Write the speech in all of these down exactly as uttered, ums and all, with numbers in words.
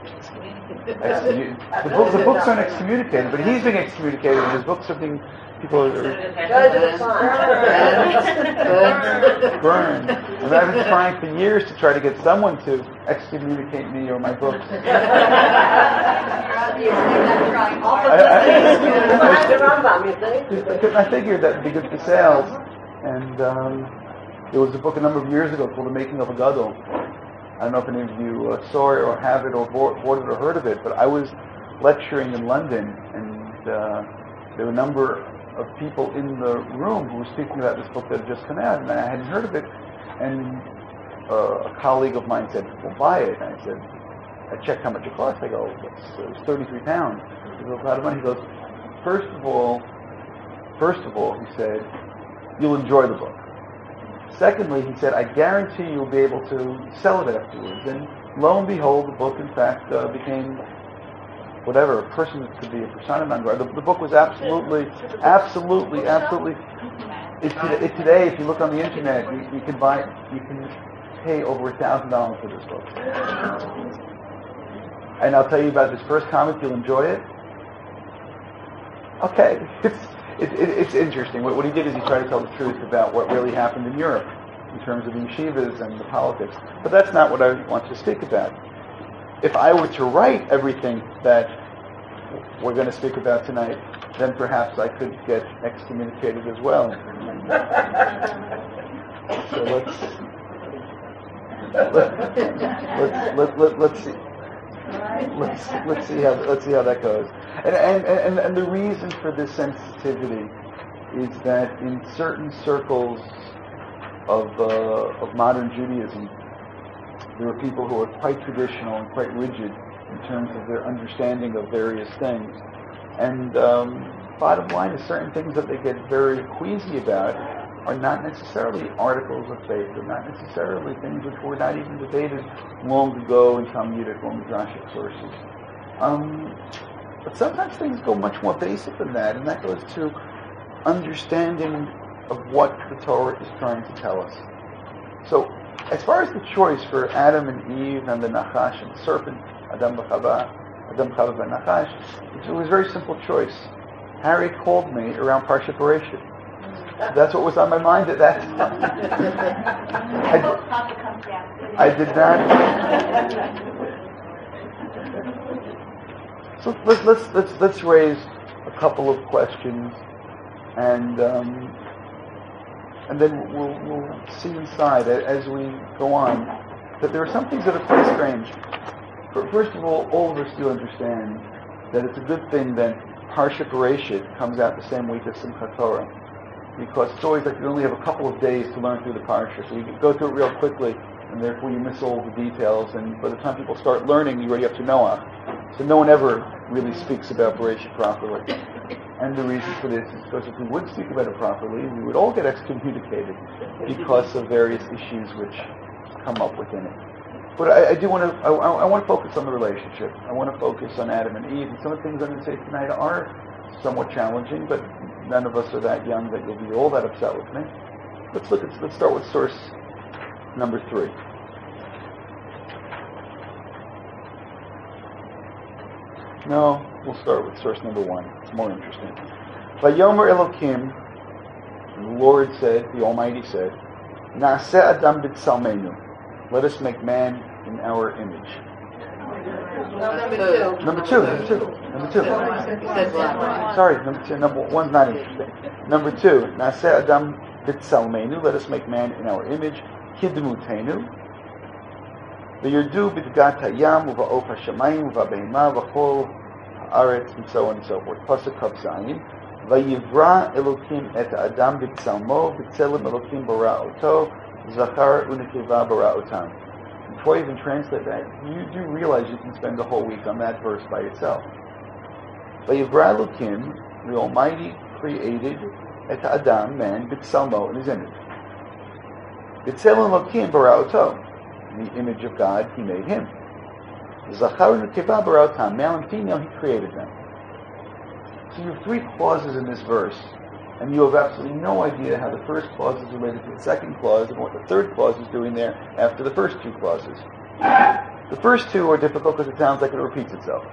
Excommunicated. The, book, the books aren't excommunicated, but he's being excommunicated, and his books are being, people are burned. And I've been trying for years to try to get someone to excommunicate me or my books. I, I, I figured that would be good for sales, and um, there was a book a number of years ago called The Making of a Gadol. I don't know if any of you uh, saw it or have it or bought, bought it or heard of it, but I was lecturing in London, and uh, there were a number of people in the room who were speaking about this book that had just come out, and I hadn't heard of it. And uh, a colleague of mine said, "Well, buy it." And I said, I checked how much it cost. I go, it's, it was thirty-three pounds. He goes, a lot of money. He goes, first of all, first of all, he said, you'll enjoy the book. Secondly, he said, I guarantee you'll be able to sell it afterwards. And lo and behold, the book, in fact, uh, became whatever, a person that could be a persona non grata. The, the book was absolutely, absolutely, absolutely. It, it, today, if you look on the internet, you, you can buy, you can pay over a thousand dollars for this book. And I'll tell you about this first comic. You'll enjoy it. Okay, it's it, it, it's interesting. What, what he did is he tried to tell the truth about what really happened in Europe in terms of the yeshivas and the politics. But that's not what I want to speak about. If I were to write everything that we're going to speak about tonight, then perhaps I could get excommunicated as well. So let's let, let's let, let, let's see let's let's see how let's see how that goes. And and, and and the reason for this sensitivity is that in certain circles of uh, of modern Judaism, there are people who are quite traditional and quite rigid in terms of their understanding of various things. And um, bottom line is certain things that they get very queasy about are not necessarily articles of faith. They're not necessarily things which were not even debated long ago in Talmudic or Midrashic sources. Um, but sometimes things go much more basic than that, and that goes to understanding of what the Torah is trying to tell us. So, as far as the choice for Adam and Eve and the Nachash and the serpent, Adam v'Chava, Adam Chava v'Nachash, it was a very simple choice. Harry called me around Parshat Bereshit. That's what was on my mind at that time. I, I did not. So let's let's let's let's raise a couple of questions, and um, and then we'll we'll see inside as we go on that there are some things that are quite strange. First of all, all of us do understand that it's a good thing that Parshat Bereshit comes out the same week as Simchat Torah, because it's always like you only have a couple of days to learn through the Parsha, so you can go through it real quickly, and therefore you miss all the details, and by the time people start learning, you're already up to Noah. So no one ever really speaks about Bereshit properly. And the reason for this is because if we would speak about it properly, we would all get excommunicated because of various issues which come up within it. But I, I do want to, I, I want to focus on the relationship. I want to focus on Adam and Eve, and some of the things I'm going to say tonight are somewhat challenging, but none of us are that young that you'll be all that upset with me. Let's look at, let's start with source number three. No, we'll start with source number one. It's more interesting. Vayomer Elokim, the Lord said, the Almighty said, Na'aseh Adam b'tzelmeinu. Let us make man in our image. No, number two. Number two, number two, number two. Sorry, number two, number one's not interesting. Number two, Na'aseh Adam b'tzelmeinu. Let us make man in our image. Kidmutenu. V'yirdu b'dgat hayam uva'of hashamayim uva'behema v'chol haaretz, and so on and so forth. Pasuk Kaf Zayin. Vayivra Elokim et Adam b'tzalmo b'tzelem Elokim bara oto zachar u'nekeva bara otam. Before I even translate that, you do realize you can spend the whole week on that verse by itself. Vayivra Elokim, the Almighty created et Adam, man, b'tzalmo, in his image. B'tzelem Elokim bara oto. In the image of God, He made him. Zachar u'nekeva bara otam. Male and female, He created them. So you have three clauses in this verse, and you have absolutely no idea how the first clause is related to the second clause and what the third clause is doing there after the first two clauses. The first two are difficult because it sounds like it repeats itself.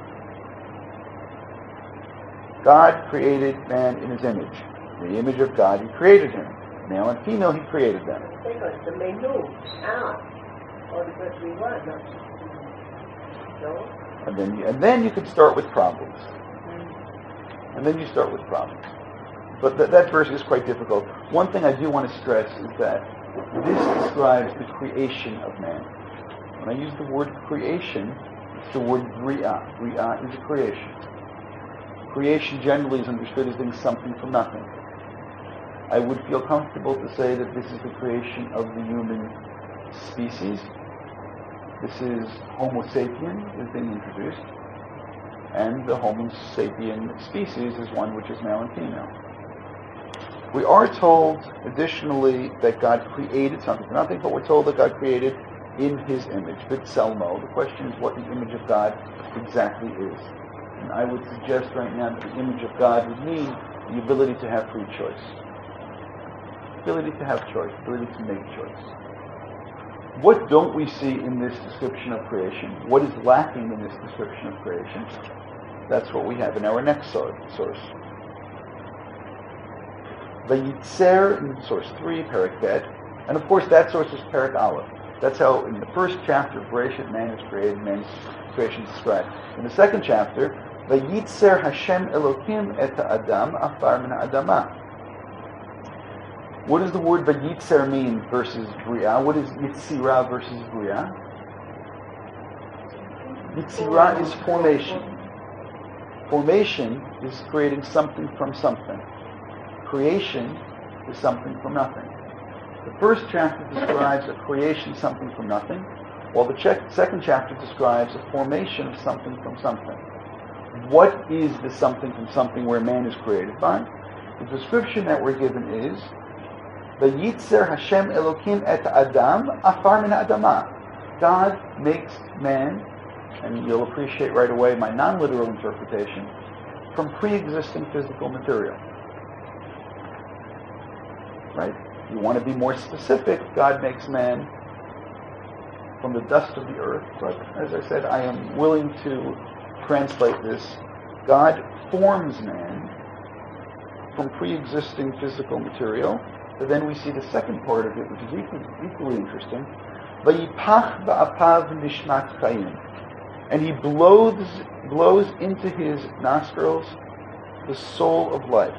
God created man in his image. In the image of God, he created him. Male and female, he created them. The menu. Ah. Or because we want them. No? And then, you, and then you can start with problems. And then you start with problems. But th- that verse is quite difficult. One thing I do want to stress is that this describes the creation of man. When I use the word creation, it's the word bria. Bria is a creation. Creation generally is understood as being something from nothing. I would feel comfortable to say that this is the creation of the human species. This is Homo sapien is being introduced. And the Homo sapien species is one which is male and female. We are told, additionally, that God created something from nothing, but we're told that God created in his image, B'Tselmo. The question is what the image of God exactly is. And I would suggest right now that the image of God would mean the ability to have free choice. Ability to have choice, ability to make choice. What don't we see in this description of creation? What is lacking in this description of creation? That's what we have in our next source. Vayitzer in source three, Perek Bet, and of course that source is Perek Aleph. That's how in the first chapter of Bereshit man is created, man's creation is described. In the second chapter, Vayitzer Hashem Elokim et Adam afar min ha'adama. What does the word Vayitzer mean versus Bria? What is Yitzira versus Bria? Yitzira is formation. Formation is creating something from something. Creation is something from nothing. The first chapter describes a creation something from nothing, while the ch- second chapter describes a formation of something from something. What is the something from something where man is created by? The description that we're given is Vayitzer Hashem Elokim et Adam afar min ha'adama. God makes man, and you'll appreciate right away my non-literal interpretation, from pre-existing physical material. Right? If you want to be more specific, God makes man from the dust of the earth. But as I said, I am willing to translate this. God forms man from pre-existing physical material. But then we see the second part of it, which is equally, equally interesting. Vayipach ba'apav nishmat chayim. And he blows, blows into his nostrils the soul of life.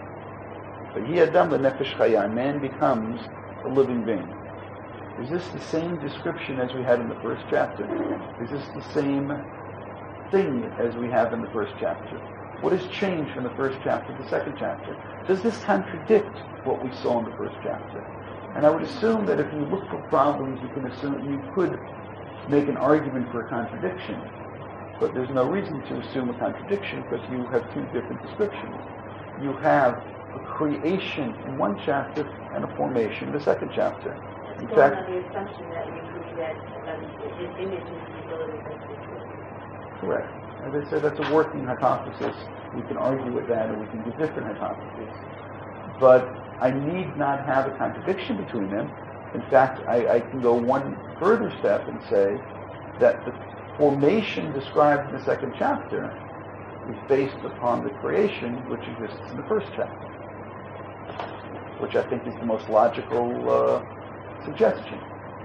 Man becomes a living being. Is this the same description as we had in the first chapter? Is this the same thing as we have in the first chapter? What has changed from the first chapter to the second chapter? Does this contradict what we saw in the first chapter? And I would assume that if you look for problems, you can assume you could make an argument for a contradiction. But there's no reason to assume a contradiction because you have two different descriptions. You have a creation in one chapter and a formation in the second chapter. In so fact, on the assumption that you believe that um, his image is the ability to exist. correct. As I said, that's a working hypothesis. We can argue with that, or we can do different hypotheses. But I need not have a contradiction between them. In fact, I, I can go one further step and say that the formation described in the second chapter is based upon the creation which exists in the first chapter, which I think is the most logical uh, suggestion.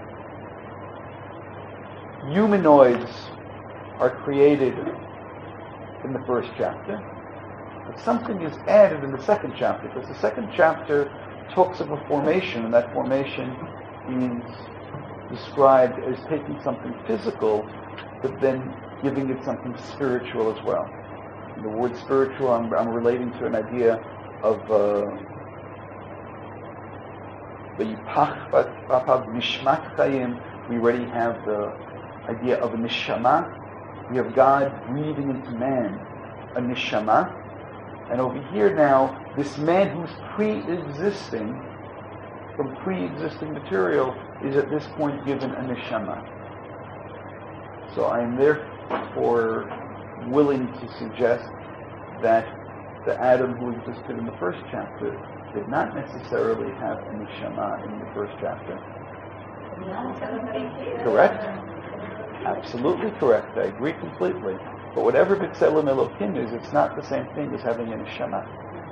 Humanoids are created in the first chapter, but something is added in the second chapter, because the second chapter talks of a formation, and that formation is described as taking something physical, but then giving it something spiritual as well. And the word spiritual, I'm, I'm relating to an idea of uh, the Yipach Ba'apav Nishmat Chayim. We already have the idea of a neshama. We have God breathing into man a neshama. And over here now, this man who's pre-existing, from pre-existing material, is at this point given a neshama. So I am therefore willing to suggest that the Adam who existed in the first chapter did not necessarily have a neshama in the first chapter. Correct? Absolutely correct. I agree completely. But whatever B'Tselem Elokim is, it's not the same thing as having a neshama.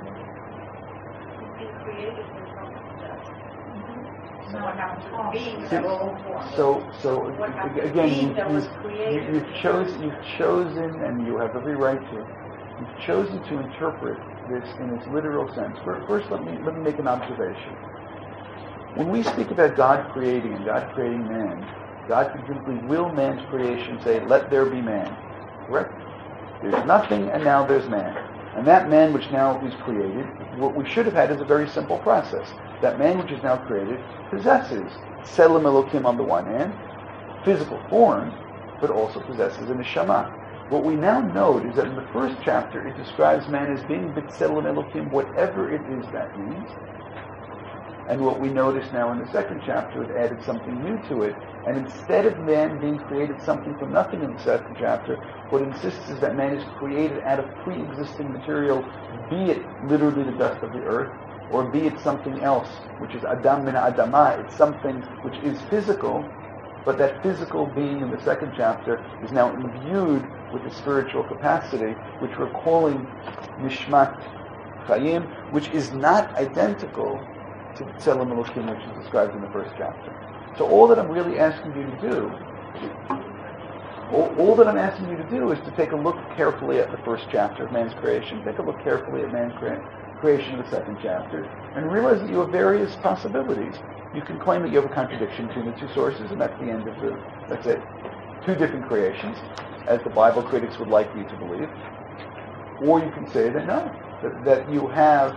Be created from something else. So what happened to the being See, that were all formed? So, so What happened to again, being you, that you, was you, created? you've chosen, you've chosen, and you have every right to. You've chosen to interpret this in its literal sense. Fir- First, let me let me make an observation. When we speak about God creating and God creating man, God can simply will man's creation, say, "Let there be man." Correct? There's nothing, and now there's man. And that man which now is created, what we should have had is a very simple process. That man which is now created possesses Tselem Elokim on the one hand, physical form, but also possesses a neshama. What we now note is that in the first chapter it describes man as being B'Tselem Elokim, whatever it is that means. And what we notice now in the second chapter, it added something new to it. And instead of man being created something from nothing in the second chapter, what it insists is that man is created out of pre-existing material, be it literally the dust of the earth, or be it something else, which is Adam min Adama. It's something which is physical, but that physical being in the second chapter is now imbued with the spiritual capacity, which we're calling Nishmat Chayim, which is not identical to Tselem Elokim, which is described in the first chapter. So all that I'm really asking you to do, all, all that I'm asking you to do is to take a look carefully at the first chapter of man's creation, take a look carefully at man's crea- creation in the second chapter, and realize that you have various possibilities. You can claim that you have a contradiction between the two sources, and that's the end of the, that's it. Two different creations, as the Bible critics would like you to believe. Or you can say that no, that, that you have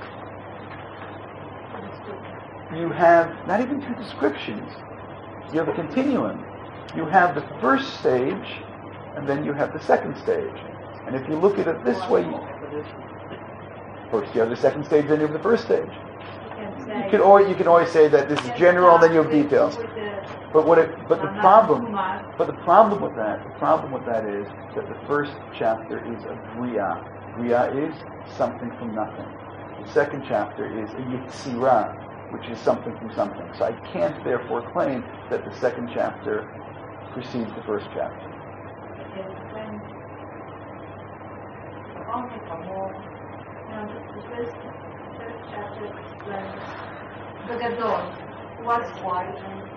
you have not even two descriptions. You have a continuum. You have the first stage, and then you have the second stage. And if you look at it this way, you, first you have the second stage, then you have the first stage. You can always you can always say that this is general, then you have details. But what it, but the problem, but the problem with that, the problem with that is that the first chapter is a Bria. Bria is something from nothing. The second chapter is a Yitzira, which is something from something. So I can't therefore claim that the second chapter precedes the first chapter. Only for more. Now, the first, first chapter explains the Gadol, what's white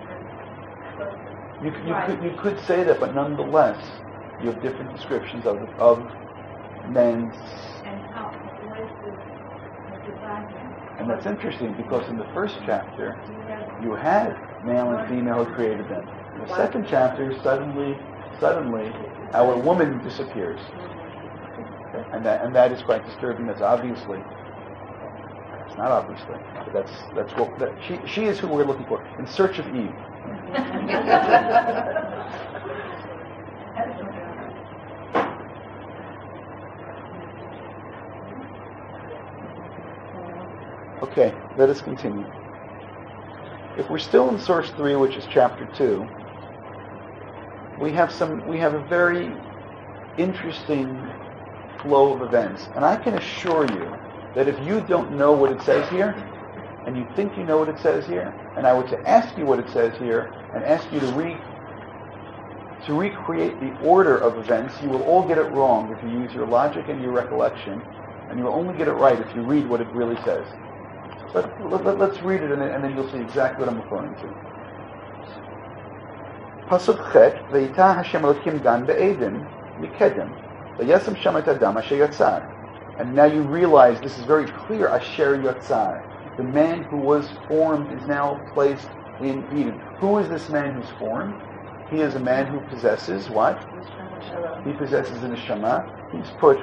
and You, you, right. could, you could say that, but nonetheless, you have different descriptions of of men's. and how, where's the, the design? And that's interesting because in the first chapter, Do you have you had male and female who created them. In the second chapter, suddenly, suddenly, our woman disappears. Okay? And that and that is quite disturbing. That's obviously, it's not obviously, but that's that's what that, she she is who we're looking for in search of Eve. Okay, let us continue. If we're still in source three, which is chapter two, we have some we have a very interesting flow of events. And I can assure you that if you don't know what it says here, and you think you know what it says here, and I were to ask you what it says here, and ask you to re to recreate the order of events, you will all get it wrong if you use your logic and your recollection, and you will only get it right if you read what it really says. But let, let, let's read it, and then, and then you'll see exactly what I'm referring to. Pasuk Chet, V'yita Hashem Elokim gan be'eden mikedem, v'yasem sham et adam asher yatzar. And now you realize this is very clear, asher yatzar. The man who was formed is now placed in Eden. Who is this man who's formed? He is a man who possesses what? He possesses a neshama. He's put.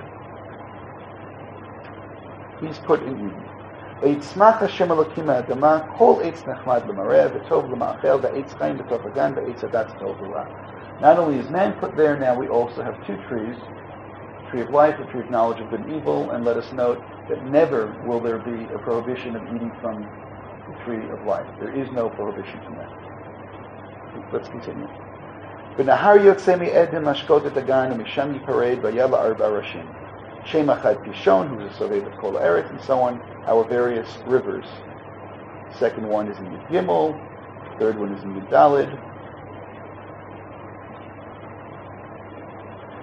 He's put in Eden. ויצמח השם אלוקים מהאדמה, כל עץ נחמד למראה, וטוב למאכל, ועץ חיים בתוך הגן, ועץ הדת טוב ורע. Not only is man put there, now we also have two trees, a tree of life, a tree of knowledge of good and evil, and let us note that never will there be a prohibition of eating from the tree of life. There is no prohibition from that. Let's continue. ונהר יוצא מעדן משקות את הגן, ומשם ייפרד, והיה לה ארבע ראשים. Shem Achad Kishon, who is a Sovev of Kol Eretz, and so on, our various rivers. Second one is in Yud Gimel, third one is in Yud Daled.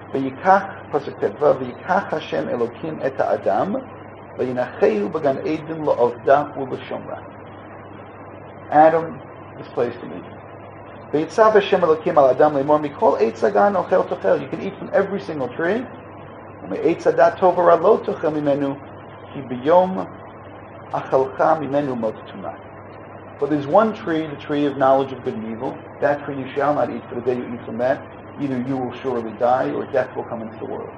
V'yikach, pasuk tetva, v'yikach Hashem Elokim et ha'adam, v'yinachehu b'gan Eden lo'ovda u'b'shomra. Adam is placed in Eden. V'yitzav Hashem Elokim al Adam le'mor mikol eitz hagan ochel tochel. You can eat from every single tree. V'me'etz hadat tov ha'ra lo tochel mimenu, ki b'yom achalcha mimenu mot tumah. But there's one tree, the tree of knowledge of good and evil. That tree you shall not eat, for the day you eat from that, either you will surely die, or death will come into the world.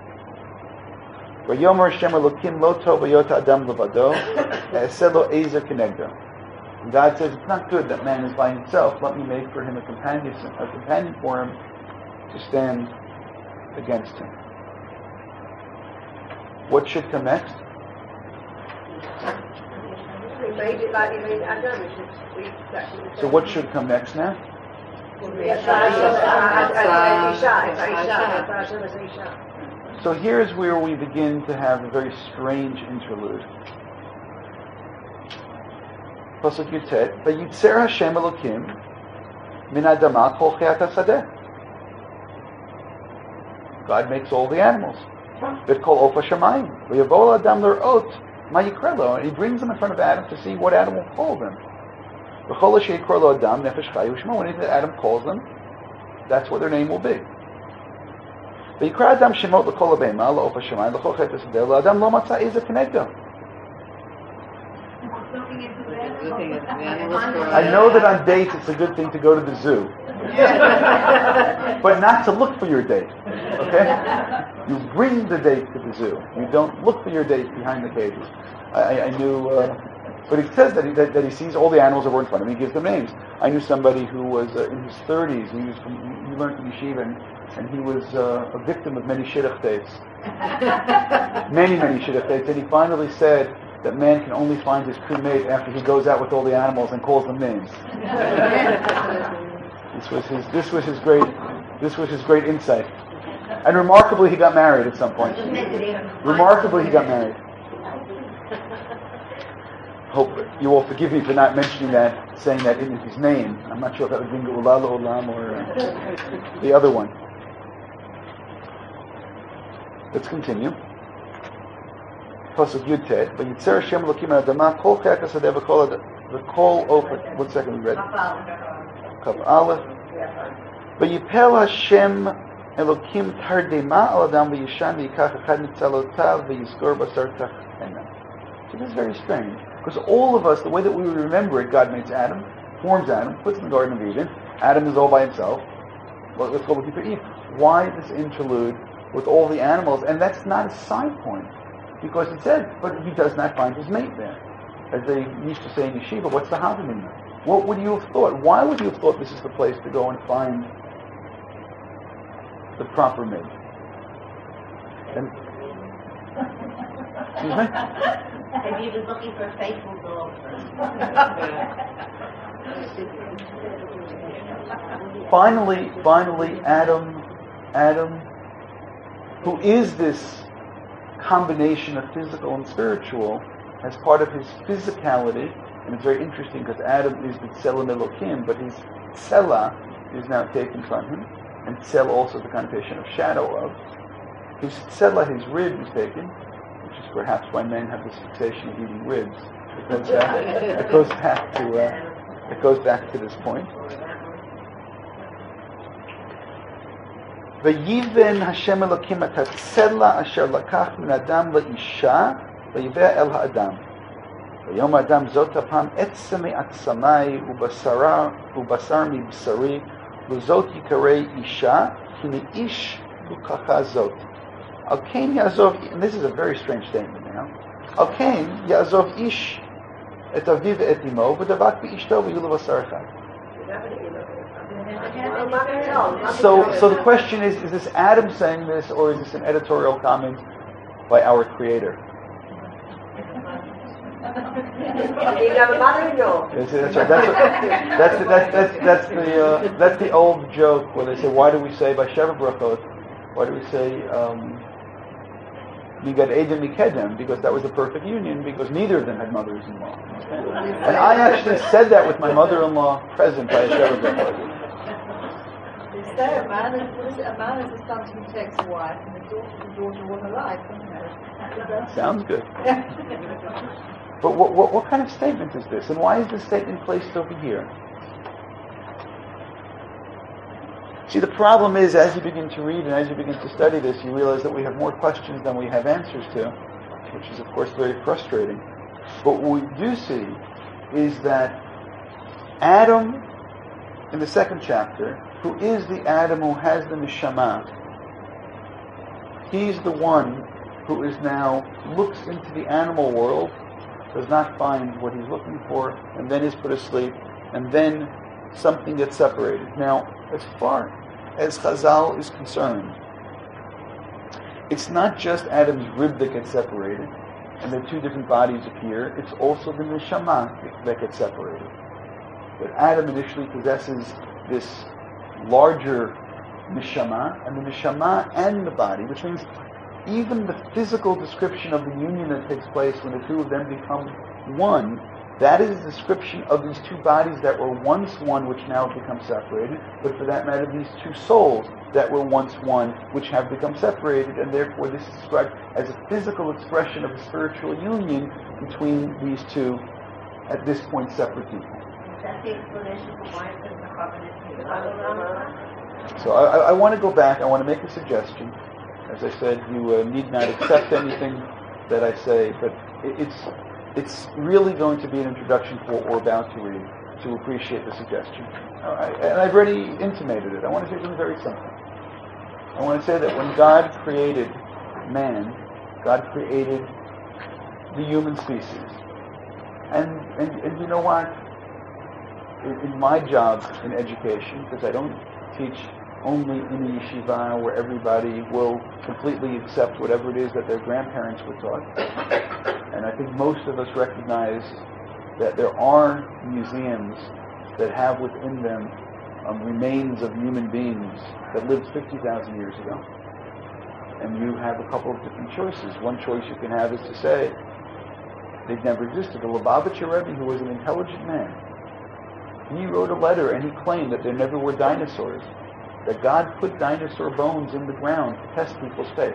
Vayomer Hashem Elokim lo tov hayot ha'adam levado, ha'aseh lo ezer kenegdo. God says it's not good that man is by himself. Let me make for him a companion, a companion for him to stand against him. What should come next? We made it like we made Adam. We should we exactly the same. So what should come next now? So here's where we begin to have a very strange interlude. Pasuk Yutet, Vayitzer Hashem Elokim min adama kol chayat hasadeh. God makes all the animals. V'et kol ofa shamayim. V'yavol adam l'r'ot ma yikra lo. And he brings them in front of Adam to see what Adam will call them. V'chol asher yikra lo adam nefesh chayu shmo. Anything that Adam calls them, that's what their name will be. V'yikra adam shemot l'kol abema l'ofa shamayim l'chol chayat hasadeh l'adam lo matza eza kenegdo. I know that on dates it's a good thing to go to the zoo, but not to look for your date. Okay, you bring the date to the zoo. You don't look for your date behind the cages. I, I knew, uh, but it says that he, that, that he sees all the animals that were in front of him. He gives them names. I knew somebody who was uh, in his thirties. He was from, he learned from yeshiva, and, and he was uh, a victim of many shidduch dates, many many shidduch dates, and he finally said that man can only find his true mate after he goes out with all the animals and calls them names. This was his. This was his great. This was his great insight. And remarkably, he got married at some point. Remarkably, he got married. Hope you all forgive me for not mentioning that, saying that in his name. I'm not sure if that would bring Ulala Olam or uh, the other one. Let's continue. Pasuk Yud-Tet, Vayitzer Hashem Elokim al Adama kol chayat hasadeh v'kol v'kol ofer. One second, we read. Kav Aleph. Vayipel Hashem Elokim tardema al Adam v'yishan v'yikach echad mitzalotav v'yizkor basar tachena. So this is very strange, because all of us, the way that we remember it, God makes Adam, forms Adam, puts him in the Garden of Eden. Adam is all by himself. Well, let's go with you for Eve. Why this interlude with all the animals? And that's not a side point. Because it said, but he does not find his mate there. As they used to say in yeshiva, what's the having in there? What would you have thought? Why would you have thought this is the place to go and find the proper mate? And, excuse me? Maybe he was looking for a faithful dog. finally, finally, Adam, Adam, who is this combination of physical and spiritual, as part of his physicality, and it's very interesting because Adam is the Tzelem Elokim, but his Tzela is now taken from him, and Tzel also the connotation of shadow of. His Tzela, his rib, is taken, which is perhaps why men have this fixation of eating ribs. It goes back, it goes back to uh, it goes back to this point. Vayiven Hashem Elokim et hatzela asher lakach min Adam leisha vayiveh el ha'adam. Vayom Adam zot apam etzem me'atzamai ubasara ubasar mibsari luzot yikarei isha ki meish lukacha zot. Al kain yazov, and this is a very strange statement now. Al kain yazov ish et aviv et imo v'davak be'ishto v'yulu basar echad. So, so the question is, is this Adam saying this, or is this an editorial comment by our Creator? That's, that's, right. that's, that's, that's, that's, that's, the, uh, that's the old joke where they say, why do we say by Sheva Brachot, why do we say Migad Edom Mikedem? Because that was a perfect union, because neither of them had mothers-in-law. And I actually said that with my mother-in-law present by a Sheva Brachot. say a man is, what is it? A man is a son who takes a wife, and a daughter is a daughter all her life, isn't it? Sounds good. But what, what, what kind of statement is this? And why is this statement placed over here? See, the problem is, as you begin to read and as you begin to study this, you realize that we have more questions than we have answers to, which is, of course, very frustrating. But what we do see is that Adam, in the second chapter, who is the Adam who has the neshama, he's the one who is now looks into the animal world, does not find what he's looking for, and then is put asleep, and then something gets separated. Now, as far as Chazal is concerned, it's not just Adam's rib that gets separated, and the two different bodies appear, it's also the neshama that gets separated. But Adam initially possesses this larger neshama, and the neshama and the body, which means even the physical description of the union that takes place when the two of them become one, that is a description of these two bodies that were once one, which now have become separated, but for that matter, these two souls that were once one, which have become separated, and therefore this is described as a physical expression of a spiritual union between these two, at this point, separate people. That's the explanation for why it says the covenant is other. So I, I want to go back, I want to make a suggestion. As I said, you uh, need not accept anything that I say, but it, it's it's really going to be an introduction to what we're about to read, to appreciate the suggestion. All right, and I've already intimated it. I want to say something very simple. I want to say that when God created man, God created the human species. And, and, and you know what? In, in my job in education, because I don't teach only in a yeshiva where everybody will completely accept whatever it is that their grandparents were taught. And I think most of us recognize that there are museums that have within them um, remains of human beings that lived fifty thousand years ago. And you have a couple of different choices. One choice you can have is to say, they've never existed. The Lubavitcher Rebbe, who was an intelligent man, he wrote a letter and he claimed that there never were dinosaurs, that God put dinosaur bones in the ground to test people's faith.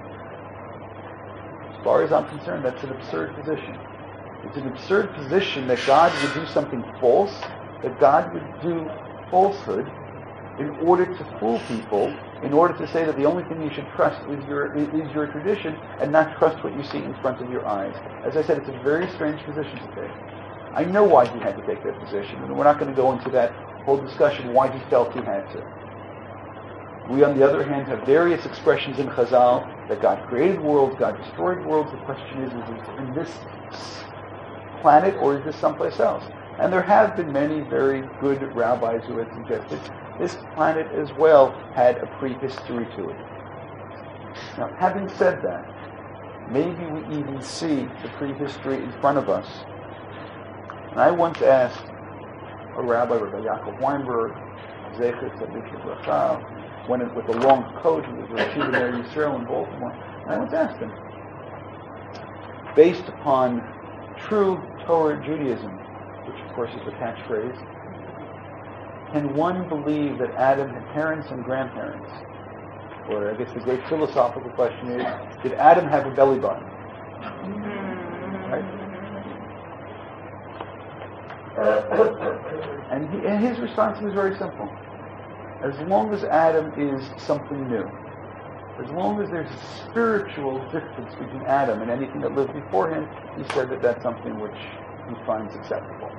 As far as I'm concerned, that's an absurd position. It's an absurd position that God would do something false, that God would do falsehood in order to fool people, in order to say that the only thing you should trust is your is your tradition and not trust what you see in front of your eyes. As I said, it's a very strange position to take. I know why he had to take that position, and we're not going to go into that whole discussion why he felt he had to. We, on the other hand, have various expressions in Chazal that God created worlds, God destroyed worlds. The question is, is it in this planet or is this someplace else? And there have been many very good rabbis who have suggested this planet as well had a prehistory to it. Now, having said that, maybe we even see the prehistory in front of us. And I once asked a rabbi, Rabbi Yaakov Weinberg, Zecher Tzadik Livracha, went in with a long coat, he was a Yeshiva Ner Yisrael in Baltimore, and I once asked him, based upon true Torah Judaism, which of course is the catchphrase, can one believe that Adam had parents and grandparents? Or I guess the great philosophical question is, did Adam have a belly button? Right? And, he, and his response was very simple. As long as Adam is something new, as long as there's a spiritual difference between Adam and anything that lived before him, he said that that's something which he finds acceptable.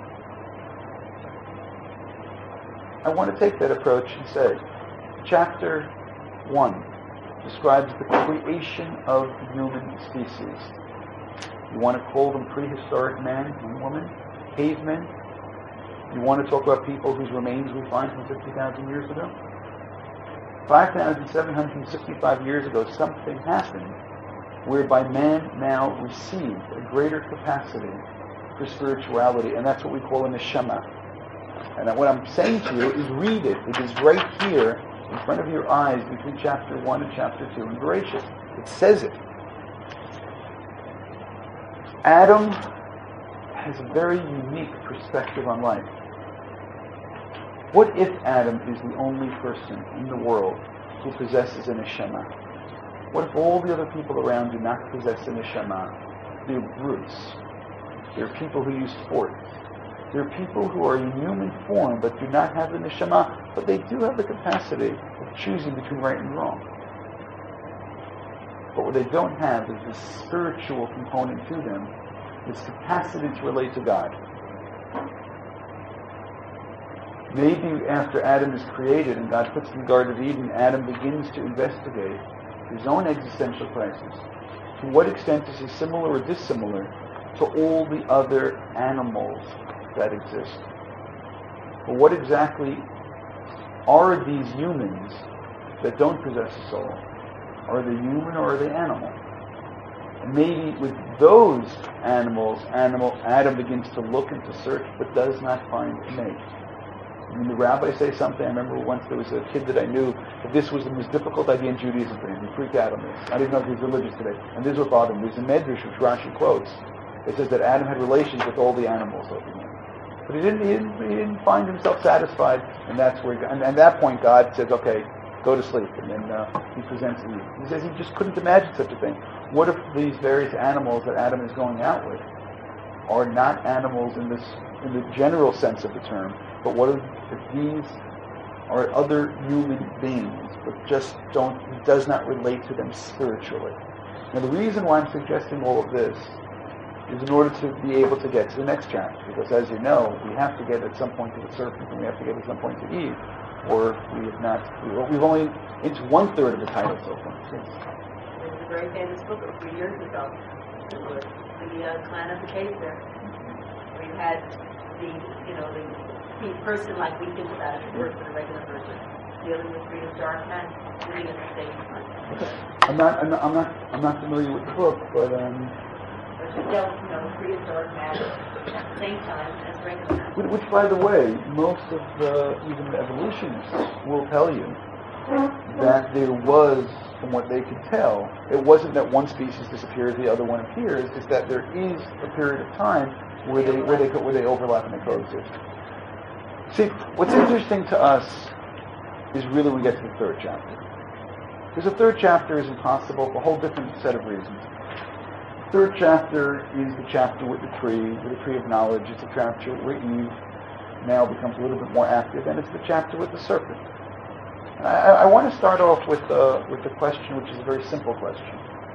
I want to take that approach and say, chapter one describes the creation of the human species. You want to call them prehistoric man and woman, cavemen. You want to talk about people whose remains we find from fifty thousand years ago? five thousand seven hundred sixty-five years ago, something happened whereby man now received a greater capacity for spirituality, and that's what we call a neshama. And what I'm saying to you is read it. It is right here in front of your eyes between chapter one and chapter two in Bereshit. It says it. Adam has a very unique perspective on life. What if Adam is the only person in the world who possesses a neshama? What if all the other people around do not possess a neshama? They're brutes. They're people who use force. They're people who are in human form but do not have the neshama, but they do have the capacity of choosing between right and wrong. But what they don't have is this spiritual component to them, this capacity to relate to God. Maybe after Adam is created and God puts him in the Garden of Eden, Adam begins to investigate his own existential crisis. To what extent is he similar or dissimilar to all the other animals that exist? But what exactly are these humans that don't possess a soul? Are they human or are they animal? And maybe with those animals, animal Adam begins to look and to search, but does not find a mate. When the rabbis say something, I remember once there was a kid that I knew, that this was the most difficult idea in Judaism for him. He freaked out on this. I didn't know if he was religious today. And this is what bothered him. There's a medrash which Rashi quotes. It says that Adam had relations with all the animals over him. But he didn't, he didn't, he didn't find himself satisfied, and that's where, he, and, and at that point God says, okay, go to sleep. And then uh, he presents Eve. He says he just couldn't imagine such a thing. What if these various animals that Adam is going out with are not animals in this, in the general sense of the term, but what if, if these are other human beings, but just don't, he does not relate to them spiritually? Now the reason why I'm suggesting all of this is in order to be able to get to the next chapter, because as you know, we have to get at some point to the serpent, and we have to get at some point to Eve, or we have not, we've only, it's one third of the title so far. Yes. There's a very famous book a few years ago, it was the uh, clan of the cave there. We had the, you know, the, the person like we think about it, the word for the regular person, dealing with freedom dark man, living in the same time. I'm not, I'm not, I'm not, I'm not familiar with the book, but um. But you dealt, you know, freedom dark man at the same time as regular man. Which, which, by the way, most of the even the evolutionists will tell you that there was, from what they could tell, it wasn't that one species disappears, the other one appears. It's that there is a period of time where they where they where they overlap and they coexist. See, what's interesting to us is really when we get to the third chapter. Because the third chapter is impossible for a whole different set of reasons. The third chapter is the chapter with the tree, with the tree of knowledge. It's a chapter where Eve now becomes a little bit more active, and it's the chapter with the serpent. And I, I want to start off with uh, with the question, which is a very simple question.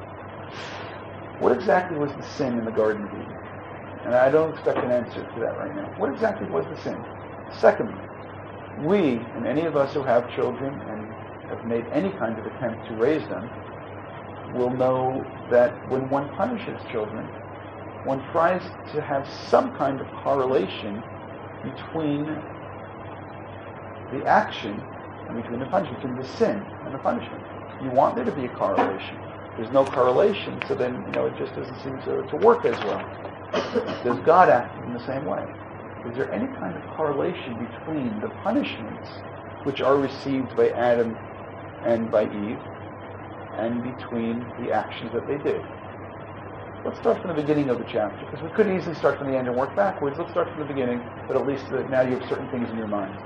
What exactly was the sin in the Garden of Eden? And I don't expect an answer to that right now. What exactly was the sin? Secondly, we, and any of us who have children and have made any kind of attempt to raise them, will know that when one punishes children, one tries to have some kind of correlation between the action and between the punishment, between the sin and the punishment. You want there to be a correlation. There's no correlation, so then, you know, it just doesn't seem to, to work as well. Does God act in the same way? Is there any kind of correlation between the punishments which are received by Adam and by Eve and between the actions that they did? Let's start from the beginning of the chapter, because we could easily start from the end and work backwards. Let's start from the beginning, but at least uh, now you have certain things in your mind.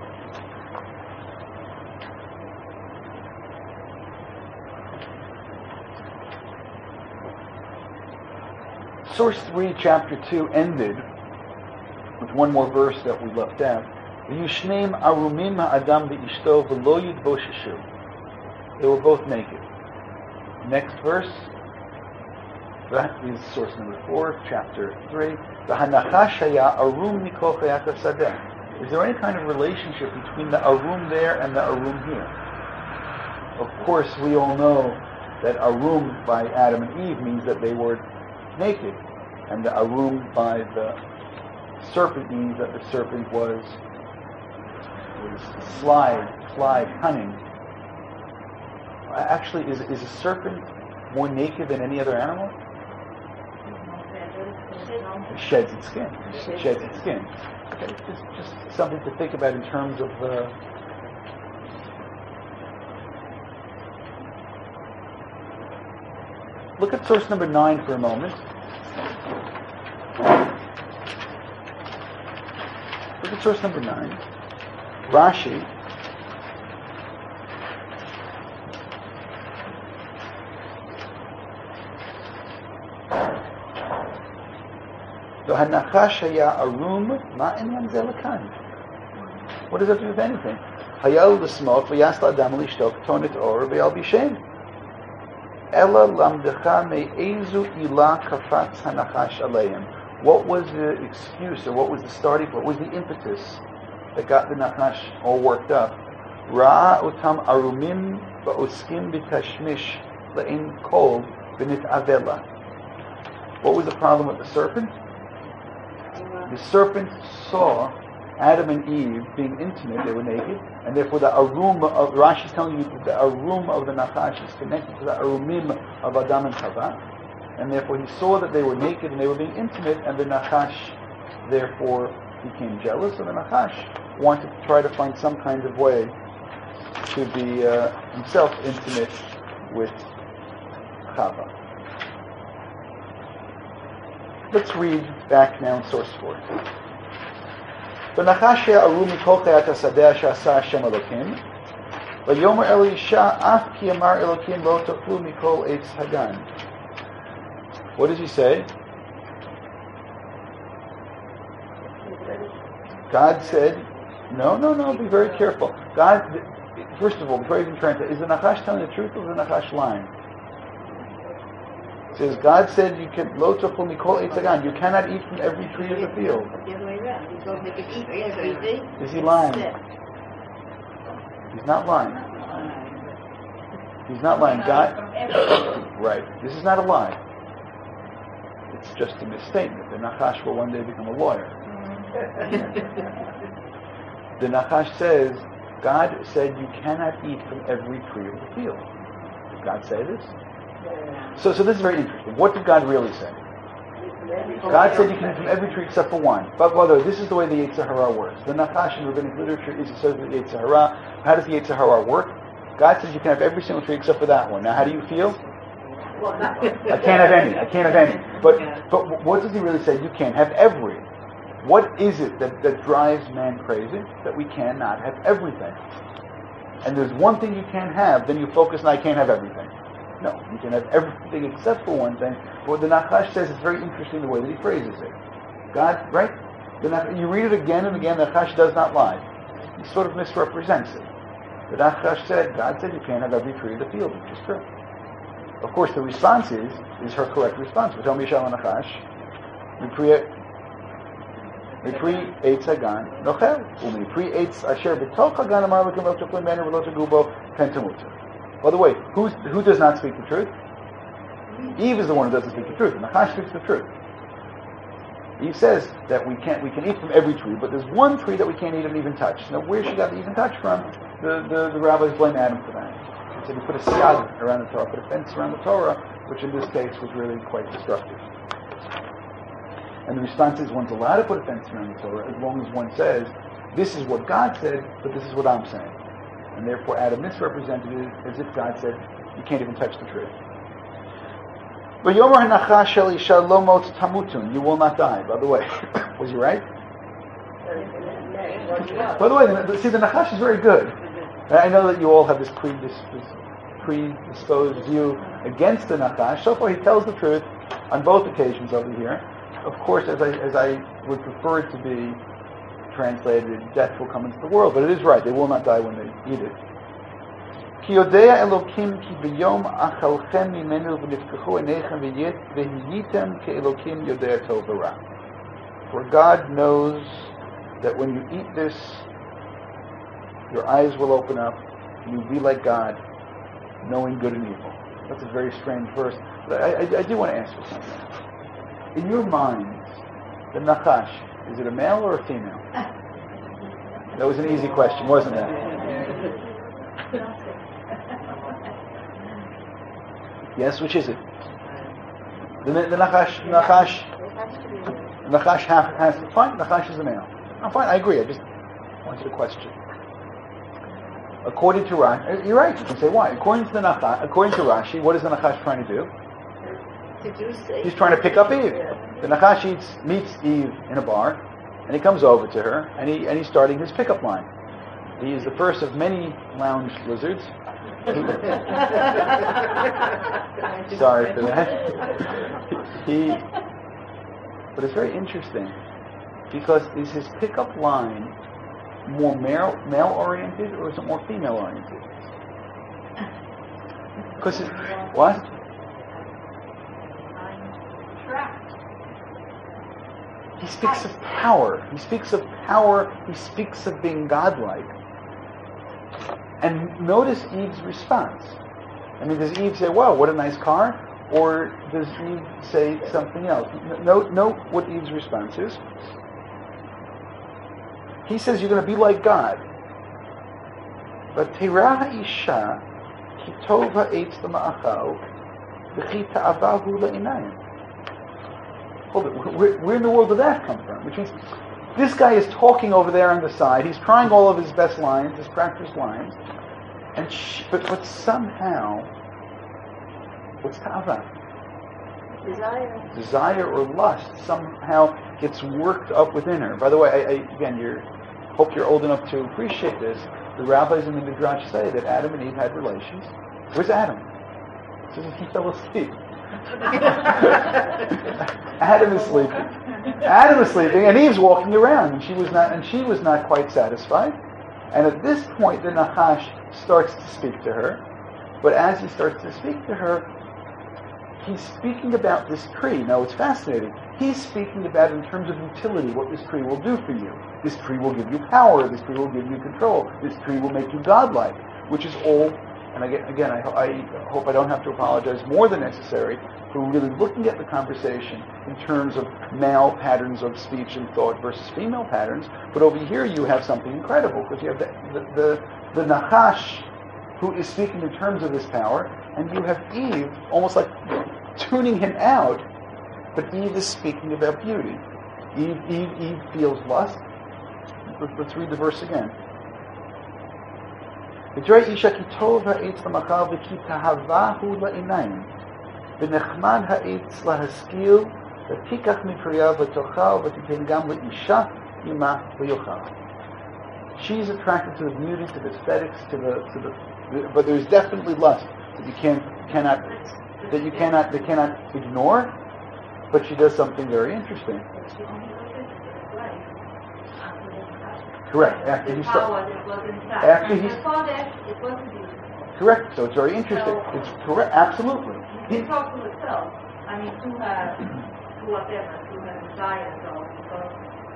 Source three, chapter two, ended with one more verse that we left out. V'yushneim arumim ha'adam v'ishto v'lo yidbosheshu. They were both naked. Next verse, that is source number four, chapter three. V'hanachash haya arum mikol chayat hasadeh. Is there any kind of relationship between the arum there and the arum here? Of course, we all know that arum by Adam and Eve means that they were naked, and the arum by the serpent means that the serpent was was sly, sly, cunning. Actually, is is a serpent more naked than any other animal? It sheds its skin. It sheds its skin. Okay, just just something to think about in terms of the. Look at source number nine for a moment. Look at source number nine. Rashi. והנחש היה ערום, מה עניין זה לכאן? What does that do with anything? היה לו לשמוח ויעש לאדם לשתוק תונת אור וילבישם. אלא למדך מאיזו עילה קפץ הנחש עליהם. What was the excuse, or what was the starting point, what was the impetus that got the nachash all worked up? ראה אותם ערומים ועוסקים בתשמיש לאין כל ונתאבלה. What was the problem with the serpent? The serpent saw Adam and Eve being intimate, they were naked, and therefore the arum of, Rashi is telling you that the arum of the Nachash is connected to the arumim of Adam and Chava, and therefore he saw that they were naked and they were being intimate, and the Nachash therefore became jealous, and the Nachash wanted to try to find some kind of way to be uh, himself intimate with Chava. Let's read back now in source four. ונחש הערום מכל חיית השדה שעשה השם אלוקים, ויאמר אל האישה אף כי אמר אלוקים לא תאכלו מכל עץ הגן. What does he say? God said, no, no, no, be very careful. God, first of all, before I even translate, is the Nachash telling the truth or is the Nachash lying? It says, God said you can lo tachlu mikol eitz hagan. You cannot eat from every tree of the field. The other way around. He told me they could eat everything. Is he lying? He's not lying. He's not lying. God, right. This is not a lie. It's just a misstatement. The Nachash will one day become a lawyer. The Nachash says, God said you cannot eat from every tree of the field. Did God say this? So, so this is very interesting. What did God really say? God said you can eat from every tree except for one. But brother, this is the way the Yetzer Hara works. The Nachash in rabbinic literature is associated with Yetzer Hara. How does the Yetzer Hara work? God says you can have every single tree except for that one. Now, how do you feel? I can't have any. I can't have any. But but what does he really say? You can't have every. What is it that, that drives man crazy? That we cannot have everything. And there's one thing you can't have, then you focus on I can't have everything. No, you can have everything except for one thing. But what the Nachash says is very interesting the way that he phrases it. God, right? The Nachash, you read it again and again, the Nachash does not lie. He sort of misrepresents it. The Nachash said, God said you can't have every tree in the field, which is true. Of course, the response is, is her correct response. V'tom yishal Nachash, mipri eitz hagan nochel, u'mipri eitz asher b'toch hagan amar l'kim lo tachlu menu v'lo tagu bo pen tamutu. By the way, who's, who does not speak the truth? Eve is the one who doesn't speak the truth. Nachash speaks the truth. Eve says that we can't we can eat from every tree, but there's one tree that we can't eat and even touch. Now, where she got the even touch from? The, the, the rabbis blame Adam for that. He said he put a siyag around the Torah, put a fence around the Torah, which in this case was really quite destructive. And the response is one's allowed to put a fence around the Torah as long as one says, this is what God said, but this is what I'm saying. And therefore Adam misrepresented it as if God said, you can't even touch the tree. You will not die, by the way. Was he right? By the way, see, the Nachash is very good. I know that you all have this predisposed view against the Nachash. So far he tells the truth on both occasions over here. Of course, as I, as I would prefer it to be translated, death will come into the world, but it is right, they will not die when they eat it. For God knows that when you eat this, your eyes will open up, and you'll be like God, knowing good and evil. That's a very strange verse. But I, I, I do want to ask you something. In your minds, the Nachash, is it a male or a female? That was an easy question, wasn't it? Yes, which is it? The, the Nachash, Nachash, Nachash has, has, fine, Nachash is a male. I'm fine, I agree, I just wanted to question. According to Rashi, you're right, you can say why. According to the Nachash, according to Rashi, what is the Nachash trying to do? He's trying to pick up Eve. The Nachash eats, meets Eve in a bar, and he comes over to her, and he and he's starting his pickup line. He is the first of many lounge lizards. Sorry for that. He, but it's very interesting because is his pickup line more male male oriented or is it more female oriented? Because what? He speaks of power. He speaks of power. He speaks of being godlike. And notice Eve's response. I mean, does Eve say, "Wow, what a nice car," or does Eve say something else? Note, note what Eve's response is. He says, "You're going to be like God." But Terah Isha, Kitov ha'etz l'ma'achal, v'chi ta'avahu la'inayim. Hold it. Where, where in the world did that come from? Which means this guy is talking over there on the side. He's trying all of his best lines, his practiced lines, and she, but but somehow, what's ta'ava? Desire. Desire or lust somehow gets worked up within her. By the way, I, I, again, you're hope you're old enough to appreciate this. The rabbis in the Midrash say that Adam and Eve had relations. Where's Adam? It says he fell asleep. Adam is sleeping. Adam is sleeping, and Eve's walking around, and she was not, and she was not quite satisfied. And at this point, the Nachash starts to speak to her. But as he starts to speak to her, he's speaking about this tree. Now, it's fascinating. He's speaking about in terms of utility, what this tree will do for you. This tree will give you power. This tree will give you control. This tree will make you godlike, which is all. And again, again I, I hope I don't have to apologize more than necessary for really looking at the conversation in terms of male patterns of speech and thought versus female patterns. But over here you have something incredible because you have the, the, the, the Nachash who is speaking in terms of this power, and you have Eve almost like tuning him out, but Eve is speaking about beauty. Eve, Eve, Eve feels lust. Let's read the verse again. ותראה אישה כי טוב העץ למאכל וכי תאווהו לעיניים ונחמד העץ להשכיל ותיקח מפריה ותאכל ותיתן גם לאישה עמה ויאכל. She's attracted to the beauty, to the aesthetics, to the, to the, the but there's definitely lust that you can't, cannot, that you cannot, that cannot ignore. But she does something very interesting. Correct. After he starts. After he. Correct. So it's very interesting. It's correct. Absolutely. He talks to himself. I mean, to have, to whatever, to have desires or because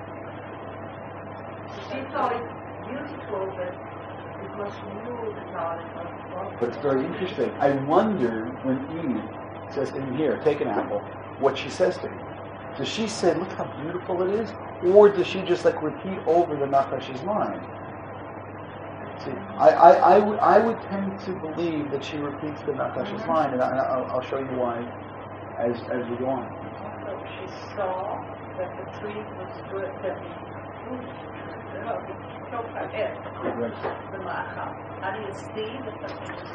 she thought it beautiful, but because she knew the knowledge of. But it's very interesting. I wonder when Eve says in here, take an apple, what she says to him. Does she say, look how beautiful it is? Or does she just like repeat over the Nachash's line? See, I, I, I, would, I would tend to believe that she repeats the Nachash's line, and I, I'll, I'll show you why as as we go on. So she saw that the tree was good, that the fruit, no, the chocolate, the macha. How do you see that the